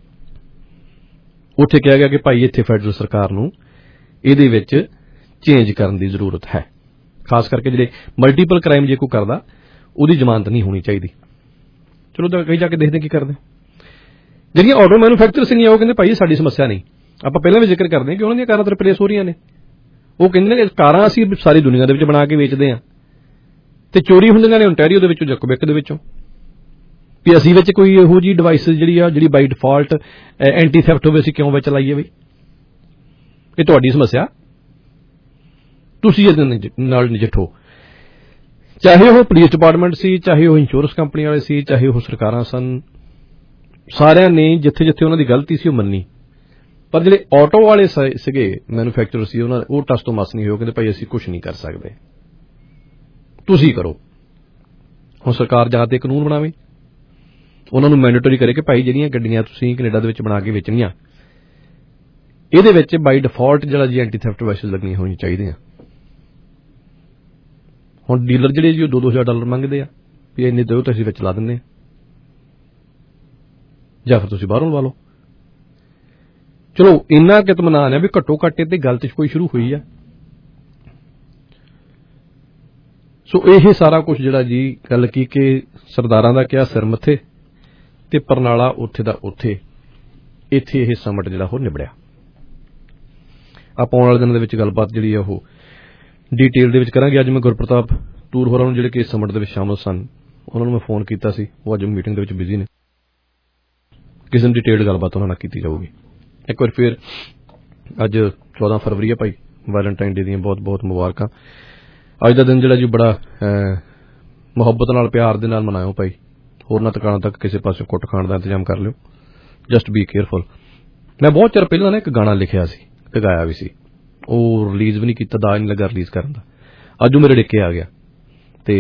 ਉੱਥੇ ਕਿਹਾ ਗਿਆ ਕਿ ਭਾਈ ਇੱਥੇ ਫੈਡਰਲ ਸਰਕਾਰ ਨੂੰ ਇਹਦੇ ਵਿੱਚ ਚੇਂਜ ਕਰਨ ਦੀ ਜ਼ਰੂਰਤ ਹੈ। ਖਾਸ ਕਰਕੇ ਜਿਹੜੇ ਮਲਟੀਪਲ ਕ੍ਰਾਈਮ ਜੇ ਕੋਈ ਕਰਦਾ ਉਹਦੀ ਜ਼ਮਾਨਤ ਨਹੀਂ ਹੋਣੀ ਚਾਹੀਦੀ। ਚਲੋ ਤਾਂ ਕਈ ਜਾ ਕੇ ਦੇਖਦੇ ਕੀ ਕਰਦੇ। ਜਿਹੜੀਆਂ ਆਟੋ ਮੈਨੂਫੈਕਚਰਰਸ ਨੇ ਉਹ ਕਹਿੰਦੇ ਭਾਈ ਸਾਡੀ ਸਮੱਸਿਆ ਨਹੀਂ। ਆਪਾਂ ਪਹਿਲਾਂ ਵੀ ਜ਼ਿਕਰ ਕਰਦੇ ਹਾਂ ਕਿ ਉਹਨਾਂ ਦੀਆਂ ਕਾਰਾਂ ਤਾਂ ਰਿਪਲੇਸ ਹੋ ਰਹੀਆਂ ਨੇ। ਉਹ ਕਹਿੰਦੇ ਨੇ ਕਾਰਾਂ ਅਸੀਂ ਸਾਰੀ ਦੁਨੀਆ ਦੇ ਵਿੱਚ ਬਣਾ ਕੇ ਵੇਚਦੇ ਹਾਂ ਤੇ ਚੋਰੀ ਹੁੰਦੀਆਂ ਨੇ ਓਨਟਾਰੀਓ ਦੇ ਵਿੱਚੋਂ ਜਾਂ ਕੁਬੈਕ ਦੇ ਵਿੱਚੋਂ। ਵੀ ਅਸੀਂ ਵਿੱਚ ਕੋਈ ਇਹੋ ਜਿਹੀ ਡਿਵਾਈਸ ਜਿਹੜੀ ਬਾਈ ਡਿਫਾਲਟ ਐਂਟੀ ਥੈਫਟ ਹੋਵੇ ਅਸੀਂ ਕਿਉਂ ਵਿੱਚ ਲਾਈਏ ਬਈ? ਇਹ ਤੁਹਾਡੀ ਸਮੱਸਿਆ, ਤੁਸੀਂ ਇਹਦੇ ਨਾਲ ਨਜਿੱਠੋ। ਚਾਹੇ ਉਹ ਪੁਲਿਸ ਡਿਪਾਰਟਮੈਂਟ ਸੀ, ਚਾਹੇ ਉਹ ਇੰਸ਼ੋਰੈਂਸ ਕੰਪਨੀ ਵਾਲੇ ਸੀ, ਚਾਹੇ ਉਹ ਸਰਕਾਰਾਂ ਸਨ, ਸਾਰਿਆਂ ਨੇ ਜਿੱਥੇ ਜਿੱਥੇ ਉਹਨਾਂ ਦੀ ਗਲਤੀ ਸੀ ਉਹ ਮੰਨੀ। ਪਰ ਜਿਹੜੇ ਆਟੋ ਵਾਲੇ ਸੀਗੇ ਮੈਨੂਫੈਕਚਰਰ ਸੀ ਉਹ ਟਸ ਤੋਂ ਮਸ ਨਹੀਂ ਹੋਏ। ਕਹਿੰਦੇ ਭਾਈ ਅਸੀਂ ਕੁਝ ਨਹੀਂ ਕਰ ਸਕਦੇ, ਤੁਸੀਂ ਕਰੋ। ਹੁਣ ਸਰਕਾਰ ਜਾਂ ਤੇ ਕਾਨੂੰਨ ਬਣਾਵੇ, ਉਹਨਾਂ ਨੂੰ ਮੈਂਡੇਟਰੀ ਕਰੇ ਕਿ ਭਾਈ ਜਿਹੜੀਆਂ ਗੱਡੀਆਂ ਤੁਸੀਂ ਕੈਨੇਡਾ ਦੇ ਵਿੱਚ ਬਣਾ ਕੇ ਵੇਚਣੀਆਂ ਇਹਦੇ ਵਿੱਚ ਬਾਈ ਡਿਫਾਲਟ ਜਿਹੜਾ ਜੀ ਐਂਟੀ ਥੈਫਟ ਡਿਵਾਈਸਿਸ ਲੱਗਣੀਆਂ ਹੋਣੀਆਂ ਚਾਹੀਦੀਆਂ। ਹੁਣ ਡੀਲਰ ਜਿਹੜੇ ਜੀ ਉਹ $2,000 ਮੰਗਦੇ ਆ ਵੀ ਇੰਨੇ ਦਿਓ ਤਾਂ ਅਸੀਂ ਵਿੱਚ ਲਾ ਦਿੰਦੇ ਹਾਂ, ਜਾਂ ਫਿਰ ਤੁਸੀਂ ਬਾਹਰੋਂ ਲਵਾ ਲਓ। ਚਲੋ ਇੰਨਾ ਕਿ ਇਤਮਾਨ ਹੈ ਵੀ ਘੱਟੋ ਘੱਟ ਤੇ ਗੱਲ ਤੇ ਕੋਈ ਸ਼ੁਰੂ ਹੋਈ ਆ। ਸੋ ਇਹ ਸਾਰਾ ਕੁਝ ਜਿਹੜਾ ਜੀ ਗੱਲ ਕੀ ਕਿ ਸਰਦਾਰਾਂ ਦਾ ਕਿਹਾ ਸਿਰ ਮੱਥੇ ਤੇ ਪਰਨਾਲਾ ਉੱਥੇ ਦਾ ਉੱਥੇ, ਇੱਥੇ ਇਹ ਸਮਿਟ ਜਿਹੜਾ ਉਹ ਨਿਬੜਿਆ। ਆਪਾਂ ਆਉਣ ਵਾਲੇ ਦਿਨਾਂ ਦੇ ਵਿੱਚ ਗੱਲਬਾਤ ਜਿਹੜੀ ਆ ਉਹ ਡੀਟੇਲ ਦੇ ਵਿੱਚ ਕਰਾਂਗੇ। ਅੱਜ ਮੈਂ ਗੁਰਪ੍ਰਤਾਪ ਤੂਰ ਹੋਰਾਂ ਨੂੰ ਜਿਹੜੇ ਕਿ ਇਸ ਸਮਿਟ ਦੇ ਵਿੱਚ ਸ਼ਾਮਲ ਸਨ ਉਹਨਾਂ ਨੂੰ ਮੈਂ ਫੋਨ ਕੀਤਾ ਸੀ, ਉਹ ਅੱਜ ਮੀਟਿੰਗ ਦੇ ਵਿੱਚ ਬਿਜ਼ੀ ਨੇ। ਕਿਸੇ ਦਿਨ ਡਿਟੇਲਡ ਗੱਲਬਾਤ ਉਹਨਾਂ ਨਾਲ ਕੀਤੀ ਜਾਊਗੀ। ਇੱਕ ਵਾਰ ਫਿਰ ਅੱਜ 14 फरवरी है भाई, वैलेंटाइन डे दी बहुत बहुत मुबारक। अज का दिन जिहड़ा जी बड़ा मुहब्बत नाल प्यार दे नाल मनाओ भाई, होरना दुकानां तक किसी पासे कुट खाण दा इंतजाम कर लिओ, जस्ट बी केयरफुल। मैं बहुत चिर पहला ना एक गाना लिखिया सी ते गाया भी सी, ਉਹ ਰਿਲੀਜ਼ ਵੀ ਨਹੀਂ ਕੀਤਾ, ਦਾ ਨਹੀਂ ਲੱਗਾ ਰਿਲੀਜ਼ ਕਰਨ ਦਾ। ਅੱਜ ਉਹ ਮੇਰੇ ਡਿੱਕੇ ਆ ਗਿਆ ਤੇ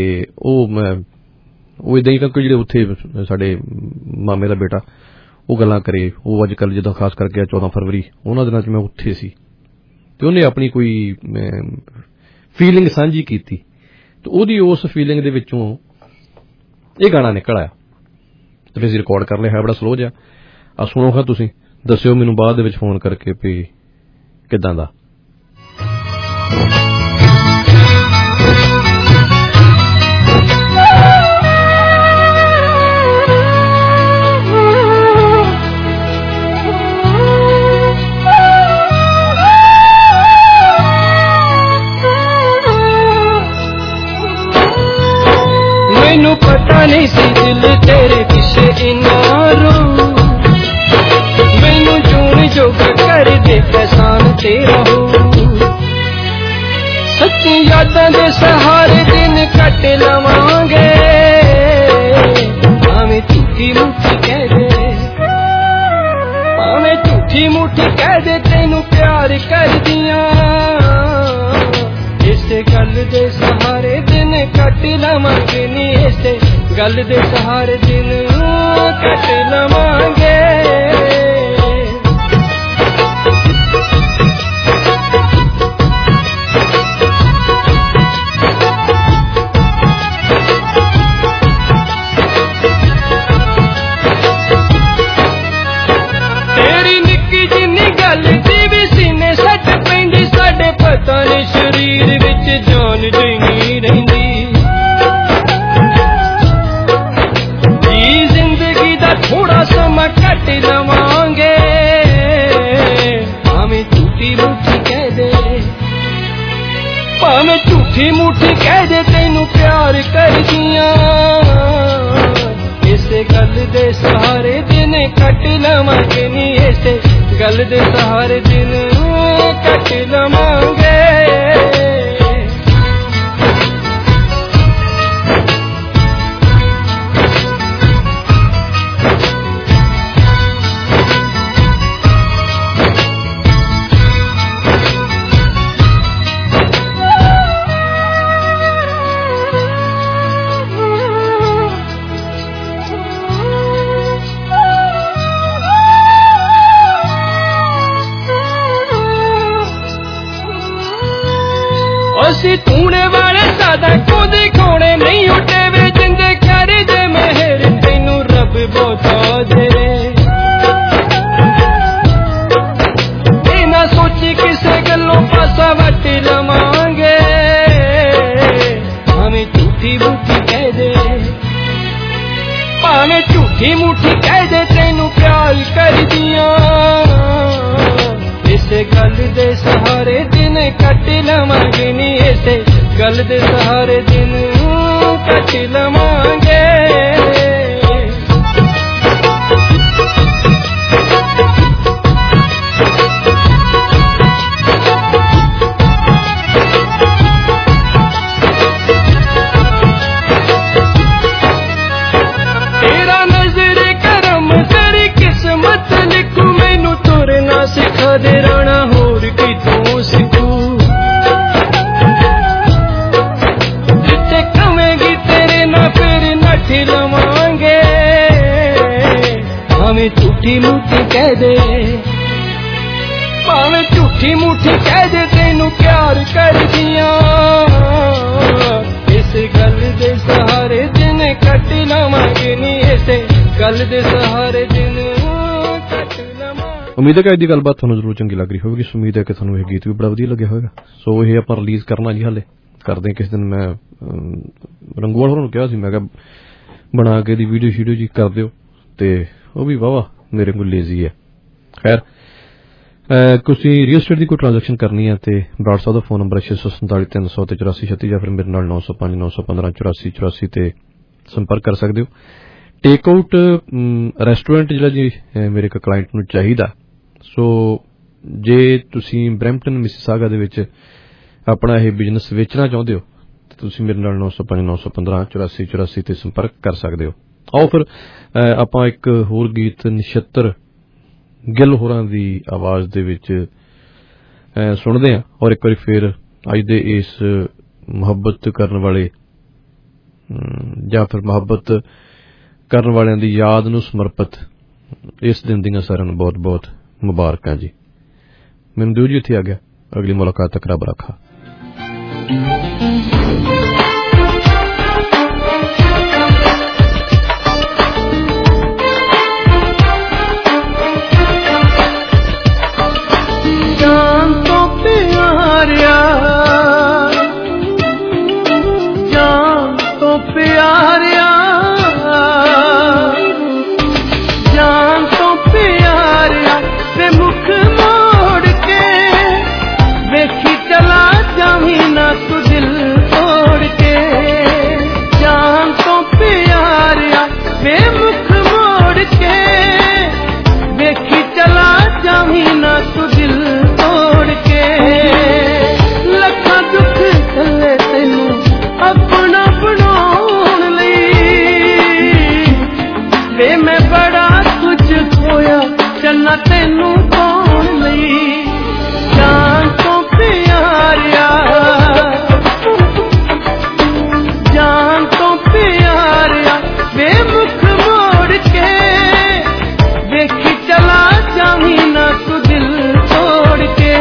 ਉਹ ਇਦਾਂ ਹੀ ਕਿ ਜਿਹੜੇ ਉੱਥੇ ਸਾਡੇ ਮਾਮੇ ਦਾ ਬੇਟਾ ਉਹ ਗੱਲਾਂ ਕਰੇ, ਉਹ ਅੱਜ ਕੱਲ੍ਹ ਜਦੋਂ ਖਾਸ ਕਰਕੇ 14 ਫਰਵਰੀ ਉਹਨਾਂ ਦਿਨਾਂ 'ਚ ਮੈਂ ਉੱਥੇ ਸੀ ਤੇ ਉਹਨੇ ਆਪਣੀ ਕੋਈ ਫੀਲਿੰਗ ਸਾਂਝੀ ਕੀਤੀ ਤੇ ਉਹਦੀ ਉਸ ਫੀਲਿੰਗ ਦੇ ਵਿੱਚੋਂ ਇਹ ਗਾਣਾ ਨਿਕਲ ਆਇਆ ਤੇ ਫਿਰ ਅਸੀਂ ਰਿਕਾਰਡ ਕਰ ਲਿਆ। ਹੈ ਬੜਾ ਸਲੋ ਜਿਹਾ, ਆ ਸੁਣੋ ਖਾਂ ਤੁਸੀਂ, ਦੱਸਿਓ ਮੈਨੂੰ ਬਾਅਦ ਦੇ ਵਿੱਚ ਫੋਨ ਕਰਕੇ ਵੀ ਕਿੱਦਾਂ ਦਾ। ਮੈਨੂੰ ਪਤਾ ਨਹੀਂ ਸੀ ਦਿਲ ਤੇਰੇ ਪਿੱਛੇ ਇੰਨਾ ਰੂ, ਮੈਨੂੰ ਜੂਨ ਜੋਗਾ ਕਰ ਦੇ ਪਛਾਣ ਤੇਰਾ ਹੋ। ਸੱਚੀ ਯਾਦਾਂ ਦੇ ਸਹਾਰੇ ਦਿਨ ਕੱਟ ਲਵਾਂਗੇ, ਭਾਵੇਂ ਝੂਠੀ ਮੁੱਠੀ ਕਹਿ ਦੇ, ਭਾਵੇਂ ਝੂਠੀ ਮੁੱਠੀ ਕਹਿ ਦੇ ਤੈਨੂੰ ਪਿਆਰ ਕਰਦੀਆਂ, ਇਸੇ ਗੱਲ ਦੇ ਸਹਾਰੇ ਦਿਨ ਕੱਟ ਲਵਾਂਗੇ ਨੀ, ਇਸੇ ਗੱਲ ਦੇ ਸਹਾਰੇ ਦਿਨ ਕੱਟ ਲਵਾਂਗੇ। ਤੇਰੀ ਨਿੱਕੀ ਜਿੰਨੀ ਗੱਲ ਦੀ ਵੀ ਸੀਨੇ ਸੱਟ ਪੈਂਦੀ, ਸਾਡੇ ਪਤਾ ਨੀ ਸਰੀਰ ਵਿੱਚ ਜਾਨ ਨਹੀਂ ਰਹਿੰਦੀ। ਜੀ ਜ਼ਿੰਦਗੀ ਦਾ ਥੋੜਾ ਸਮਾਂ ਕੱਟ ਲਵਾਂਗੇ, ਭਾਵੇਂ ਝੂਠੀ ਮੁੱਠੀ ਕਹਿ ਦੇ, ਭਾਵੇਂ ਝੂਠੀ ਮੁੱਠੀ ਕਹਿ ਦੇ ਤੈਨੂੰ ਪਿਆਰ ਕਰਦੀਆਂ, ਇਸੇ ਗੱਲ ਦੇ ਸਹਾਰੇ ਦਿਨ ਕੱਟ ਲਵਾਂਗੇ ਨੀ, ਇਸੇ ਗੱਲ ਦੇ ਸਹਾਰੇ ਦਿਨ ਕੱਟ ਲਵਾਂਗੇ। ਅਸੀਂ ਤੂਣੇ ਵਾਲੇ ਸਾਦਾ ਕੋ ਦਿਖਾਉਣੇ ਨਹੀਂ ਉੱਡੇ ਵੇ, ਜਿੰਦੇ ਕਰ ਦੇ ਮਿਹਰ ਤੈਨੂੰ ਰੱਬ ਬਹੁਤਾ ਦੇ। ਇਹ ਨਾ ਸੋਚੀ ਕਿਸੇ ਗੱਲੋਂ ਪਾਸਾ ਵੱਟ ਲਵਾਂਗੇ, ਭਾਵੇਂ ਝੂਠੀ ਮੁੱਠੀ ਕਹਿ ਦੇ, ਭਾਵੇਂ ਝੂਠੀ ਮੁੱਠੀ ਕਹਿ ਦੇ ਤੈਨੂੰ ਪਿਆਰ ਕਰਦੀਆਂ, ਇਸੇ ਗੱਲ ਦੇ ਸਹਾਰੇ ਦਿਨ ਕੱਟ ਲਵਾਂਗੇ ਨੀ, ਇਸੇ ਗੱਲ ਦੇ ਸਹਾਰੇ ਦਿਨ ਕੱਟ ਲਵਾਂਗੇ। ਤੇਰਾ ਨਜ਼ਰ ਕਰਮ ਤੇਰੀ ਕਿਸਮਤ ਲਿਖੂ, ਮੈਨੂੰ ਤੁਰਨਾ ਸਿਖਾ ਦੇ ਰਾਣਾ ਹੋਰ ਕਿਤੋਂ ਸਿੱਖੂ, ਜਿੱਥੇ ਕਵੇਂਗੀ ਤੇਰੇ ਨਾਲ ਫਿਰ ਨੱਠ ਲਵਾਂਗੇ, ਭਾਵੇਂ ਝੂਠੀ ਮੁੱਠੀ ਕਹਿ ਦੇ, ਭਾਵੇਂ ਝੂਠੀ ਮੁੱਠੀ ਕਹਿ ਦੇ ਤੈਨੂੰ ਪਿਆਰ ਕਰਦੀਆਂ, ਇਸੇ ਗੱਲ ਦੇ ਸਹਾਰੇ ਦਿਨ ਕੱਟ ਲਵਾਂਗੇ ਨੀ, ਇਸੇ ਗੱਲ ਦੇ ਸਹਾਰੇ ਦਿਨ ਕੱਟ ਲਵਾਂਗੇ। ਉਮੀਦ ਹੈ ਕਿ ਅੱਜ ਦੀ ਗੱਲਬਾਤ ਤੁਹਾਨੂੰ ਜ਼ਰੂਰ ਚੰਗੀ ਲੱਗ ਰਹੀ ਹੋਵੇਗੀ। ਉਮੀਦ ਹੈ ਕਿ ਤੁਹਾਨੂੰ ਇਹ ਗੀਤ ਵੀ ਬੜਾ ਵਧੀਆ ਲੱਗਿਆ ਹੋਵੇਗਾ। ਸੋ ਇਹ ਆਪਾਂ ਰਿਲੀਜ਼ ਕਰਨਾ ਜੀ, ਹਾਲੇ ਕਰਦੇ ਕਿਸੇ ਦਿਨ। ਮੈਂ ਰੰਗੂਵਾਲ ਹੋਰਾਂ ਨੂੰ ਕਿਹਾ ਸੀ, ਮੈਂ ਕਿਹਾ ਬਣਾ ਕੇ ਦੀ ਵੀਡੀਓ ਸ਼ੀਡੀਓ ਜੀ ਕਰ ਦਿਓ, ਤੇ ਉਹ ਵੀ ਵਾਹਵਾ ਮੇਰੇ ਕੋਲ ਲੇਜ਼ੀ ਹੈ। ਖੈਰ, ਤੁਸੀਂ ਰੀਅਲ ਸਟੇਟ ਦੀ ਕੋਈ ਟ੍ਰਾਂਜੈਕਸ਼ਨ ਕਰਨੀ ਹੈ ਤੇ ਬਰਾੜ ਸਾਹਿਬ ਦਾ ਫੋਨ ਨੰਬਰ 647 300 84 36, ਜਾਂ ਫਿਰ ਮੇਰੇ ਨਾਲ 905 915 84 84 ਤੇ ਸੰਪਰਕ ਕਰ ਸਕਦੇ ਹੋ। ਟੇਕ ਆਊਟ ਰੈਸਟੋਰੈਂਟ ਜਿਹੜਾ ਜੀ ਮੇਰੇ ਇੱਕ ਕਲਾਇੰਟ ਨੂੰ ਚਾਹੀਦਾ, ਸੋ ਜੇ ਤੁਸੀਂ ਬਰੈਂਪਟਨ ਮਿਸੀਸਾਗਾ ਦੇ ਵਿੱਚ ਆਪਣਾ ਇਹ ਬਿਜ਼ਨਸ ਵੇਚਣਾ ਚਾਹੁੰਦੇ ਹੋ ਤਾਂ ਤੁਸੀਂ ਮੇਰੇ ਨਾਲ 905 915 84 84 ਤੇ ਸੰਪਰਕ ਕਰ ਸਕਦੇ ਹੋ। ਆਓ ਫਿਰ ਆਪਾਂ ਇੱਕ ਹੋਰ ਗੀਤ ਨਛੱਤਰ ਗਿੱਲ ਹੋਰਾਂ ਦੀ ਆਵਾਜ਼ ਦੇ ਵਿੱਚ ਸੁਣਦੇ ਹਾਂ ਔਰ ਇੱਕ ਵਾਰੀ ਫਿਰ ਅੱਜ ਦੇ ਇਸ ਮੁਹੱਬਤ ਕਰਨ ਵਾਲੇ ਜਾਂ ਫਿਰ ਮੁਹੱਬਤ ਕਰਨ ਵਾਲਿਆਂ ਦੀ ਯਾਦ ਨੂੰ ਸਮਰਪਿਤ ਇਸ ਦਿਨ ਦੀਆਂ ਸਾਰਿਆਂ ਨੂੰ ਬਹੁਤ ਬਹੁਤ ਮੁਬਾਰਕਾਂ ਜੀ। ਮੈਨੂੰ ਦਿਓ ਜੀ ਇੱਥੇ ਆ ਗਿਆ, ਅਗਲੀ ਮੁਲਾਕਾਤ ਤੱਕ ਰੱਬ ਰੱਖਾ। जान तो प्यारिया, जान तो प्यारिया, जान तो प्यारिया ते मुख मोड़ के वेखी चला जावी ना तू दिल तोड़ के। जान तो प्यारिया वे मुख मोड़ के वेखी चला जावी ना तू दिल तोड़ के। लखा दुख थले तेनू अपना बनाउण लई वे मैं बड़ा कुछ खोया चलना तेनू पाउण लई। जान तो प्यारिया, जान तो प्यारिया वे मुख मोड़ के वेखी चला जावी ना तू दिल तोड़ के।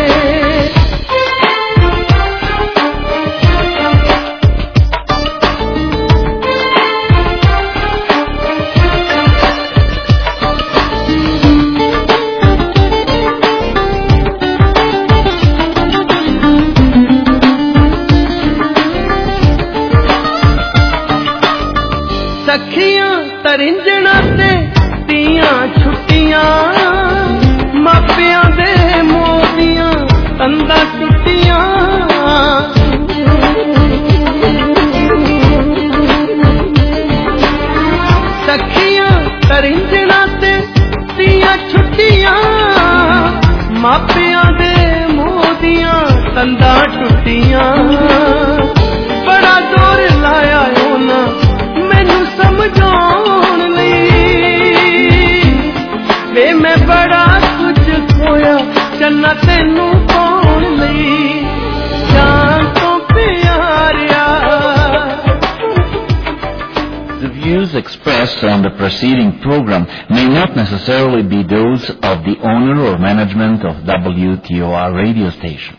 सखियां तरिंजणा ते तियां छुट्टियां मापियां दे मोदियां तंदा टुट्टियां। सखियां तरिंजणा ते तियां छुट्टियां मापियां दे मोदियां तंदा टुट्टियां। बड़ा जोर लाया होना मैनू समझाउण लई वे मैं बड़ा कुछ खोया चलना तेनू पाउण लई। जान तो प्यारिया। The views expressed on the preceding program may not necessarily be those of the owner or management of WTOR radio station.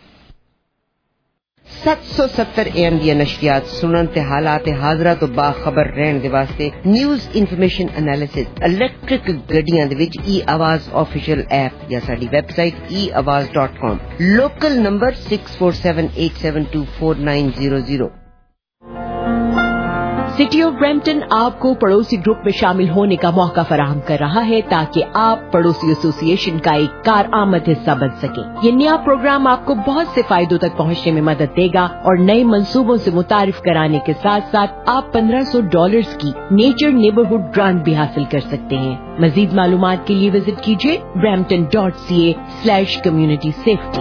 770 AM ਦੀਆਂ ਨਸ਼ਰੀਆਤ ਸੁਣਨ ਤੇ ਹਾਲਾਤ ਹਾਜ਼ਰਾ ਤੋਂ ਬਾਖਬਰ ਰਹਿਣ ਦੇ ਵਾਸਤੇ ਨਿਊਜ਼ ਇਨਫੋਰਮੇਸ਼ਨ ਐਨਾਲਿਸਿਸ ਇਲੈਕਟ੍ਰਿਕ ਗੱਡੀਆਂ ਦੇ ਵਿੱਚ e-ਆਵਾਜ਼ ਆਫੀਸ਼ੀਅਲ ਐਪ ਜਾਂ ਸਾਡੀ website eawaz.com। Local number 6478724900। City of Brampton आपको पड़ोसी ग्रुप में शामिल होने का मौका फराहम कर रहा है ताकि आप पड़ोसी एसोसिएशन का एक कारआमद हिस्सा बन सके। ये नया प्रोग्राम आपको बहुत से फायदों तक पहुंचने में मदद देगा और नए मंसूबों से मुतारिफ कराने के साथ साथ आप $1500 की नेचर नेबरहुड ग्रांट भी हासिल कर सकते हैं। मजीद मालूमात के लिए विजिट कीजिए brampton.ca/community safety।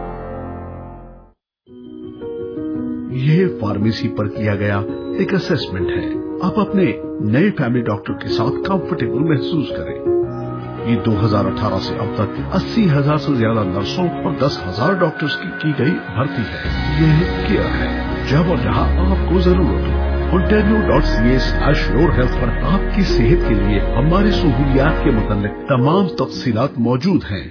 यह फार्मेसी पर किया गया एक असेसमेंट है। आप अपने नए फैमिली डॉक्टर के साथ कंफर्टेबल महसूस करें। ये 2018 से अब तक 80,000 से ज्यादा नर्सों और 10,000 डॉक्टर्स की गई भर्ती है। यह केयर है जब और जहां आपको जरूरत हो। ontario.ca/yourhealth पर आपकी सेहत के लिए हमारी सहूलियात के मुताबिक तमाम तफसीलात मौजूद हैं।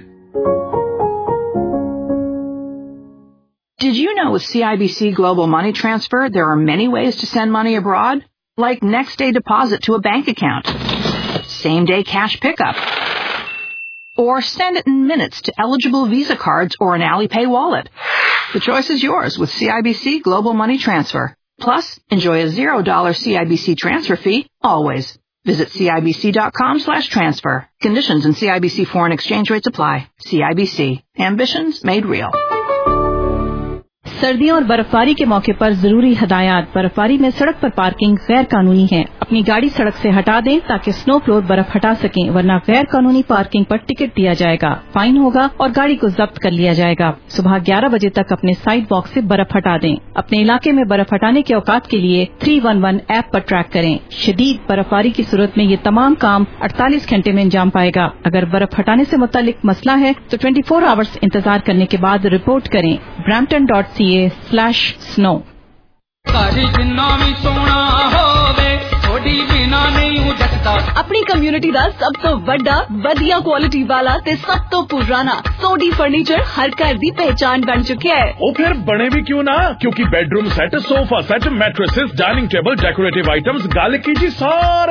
Did you know with CIBC Global Money Transfer, there are many ways to send money abroad? Like next-day deposit to a bank account, same-day cash pickup, or send it in minutes to eligible Visa cards or an Alipay wallet. The choice is yours with CIBC Global Money Transfer. Plus, enjoy a $0 CIBC transfer fee always. Visit CIBC.com/transfer. Conditions and CIBC foreign exchange rates apply. CIBC. Ambitions made real. सर्दियों और बर्फबारी के मौके पर जरूरी हदायत। बर्फबारी में सड़क पर पार्किंग गैर कानूनी है। अपनी गाड़ी सड़क से हटा दें ताकि स्नो फ्लोर बर्फ हटा सकें, वरना गैर कानूनी पार्किंग पर टिकट दिया जाएगा, फाइन होगा और गाड़ी को जब्त कर लिया जाएगा। सुबह 11 बजे तक अपने साइड वॉक से बर्फ हटा दें। अपने इलाके में बर्फ हटाने के औकात के लिए 311 ऐप पर ट्रैक करें। शदीद बर्फबारी की सूरत में ये तमाम काम 48 घंटे में अंजाम पाएगा। अगर बर्फ हटाने से मुतालिक मसला है तो 24 आवर्स इंतजार करने के बाद रिपोर्ट करें। brampton.ca/snow। अपनी कम्युनिटी का सब तो बड़ा वधिया क्वालिटी वाला ते सब तो पुराना सोडी फर्नीचर हर घर दी पहचान बन चुका है। ओ फिर बने भी क्यों ना, क्योंकि bedroom set, sofa set, mattresses, dining table, decorative items, गल की जी सारे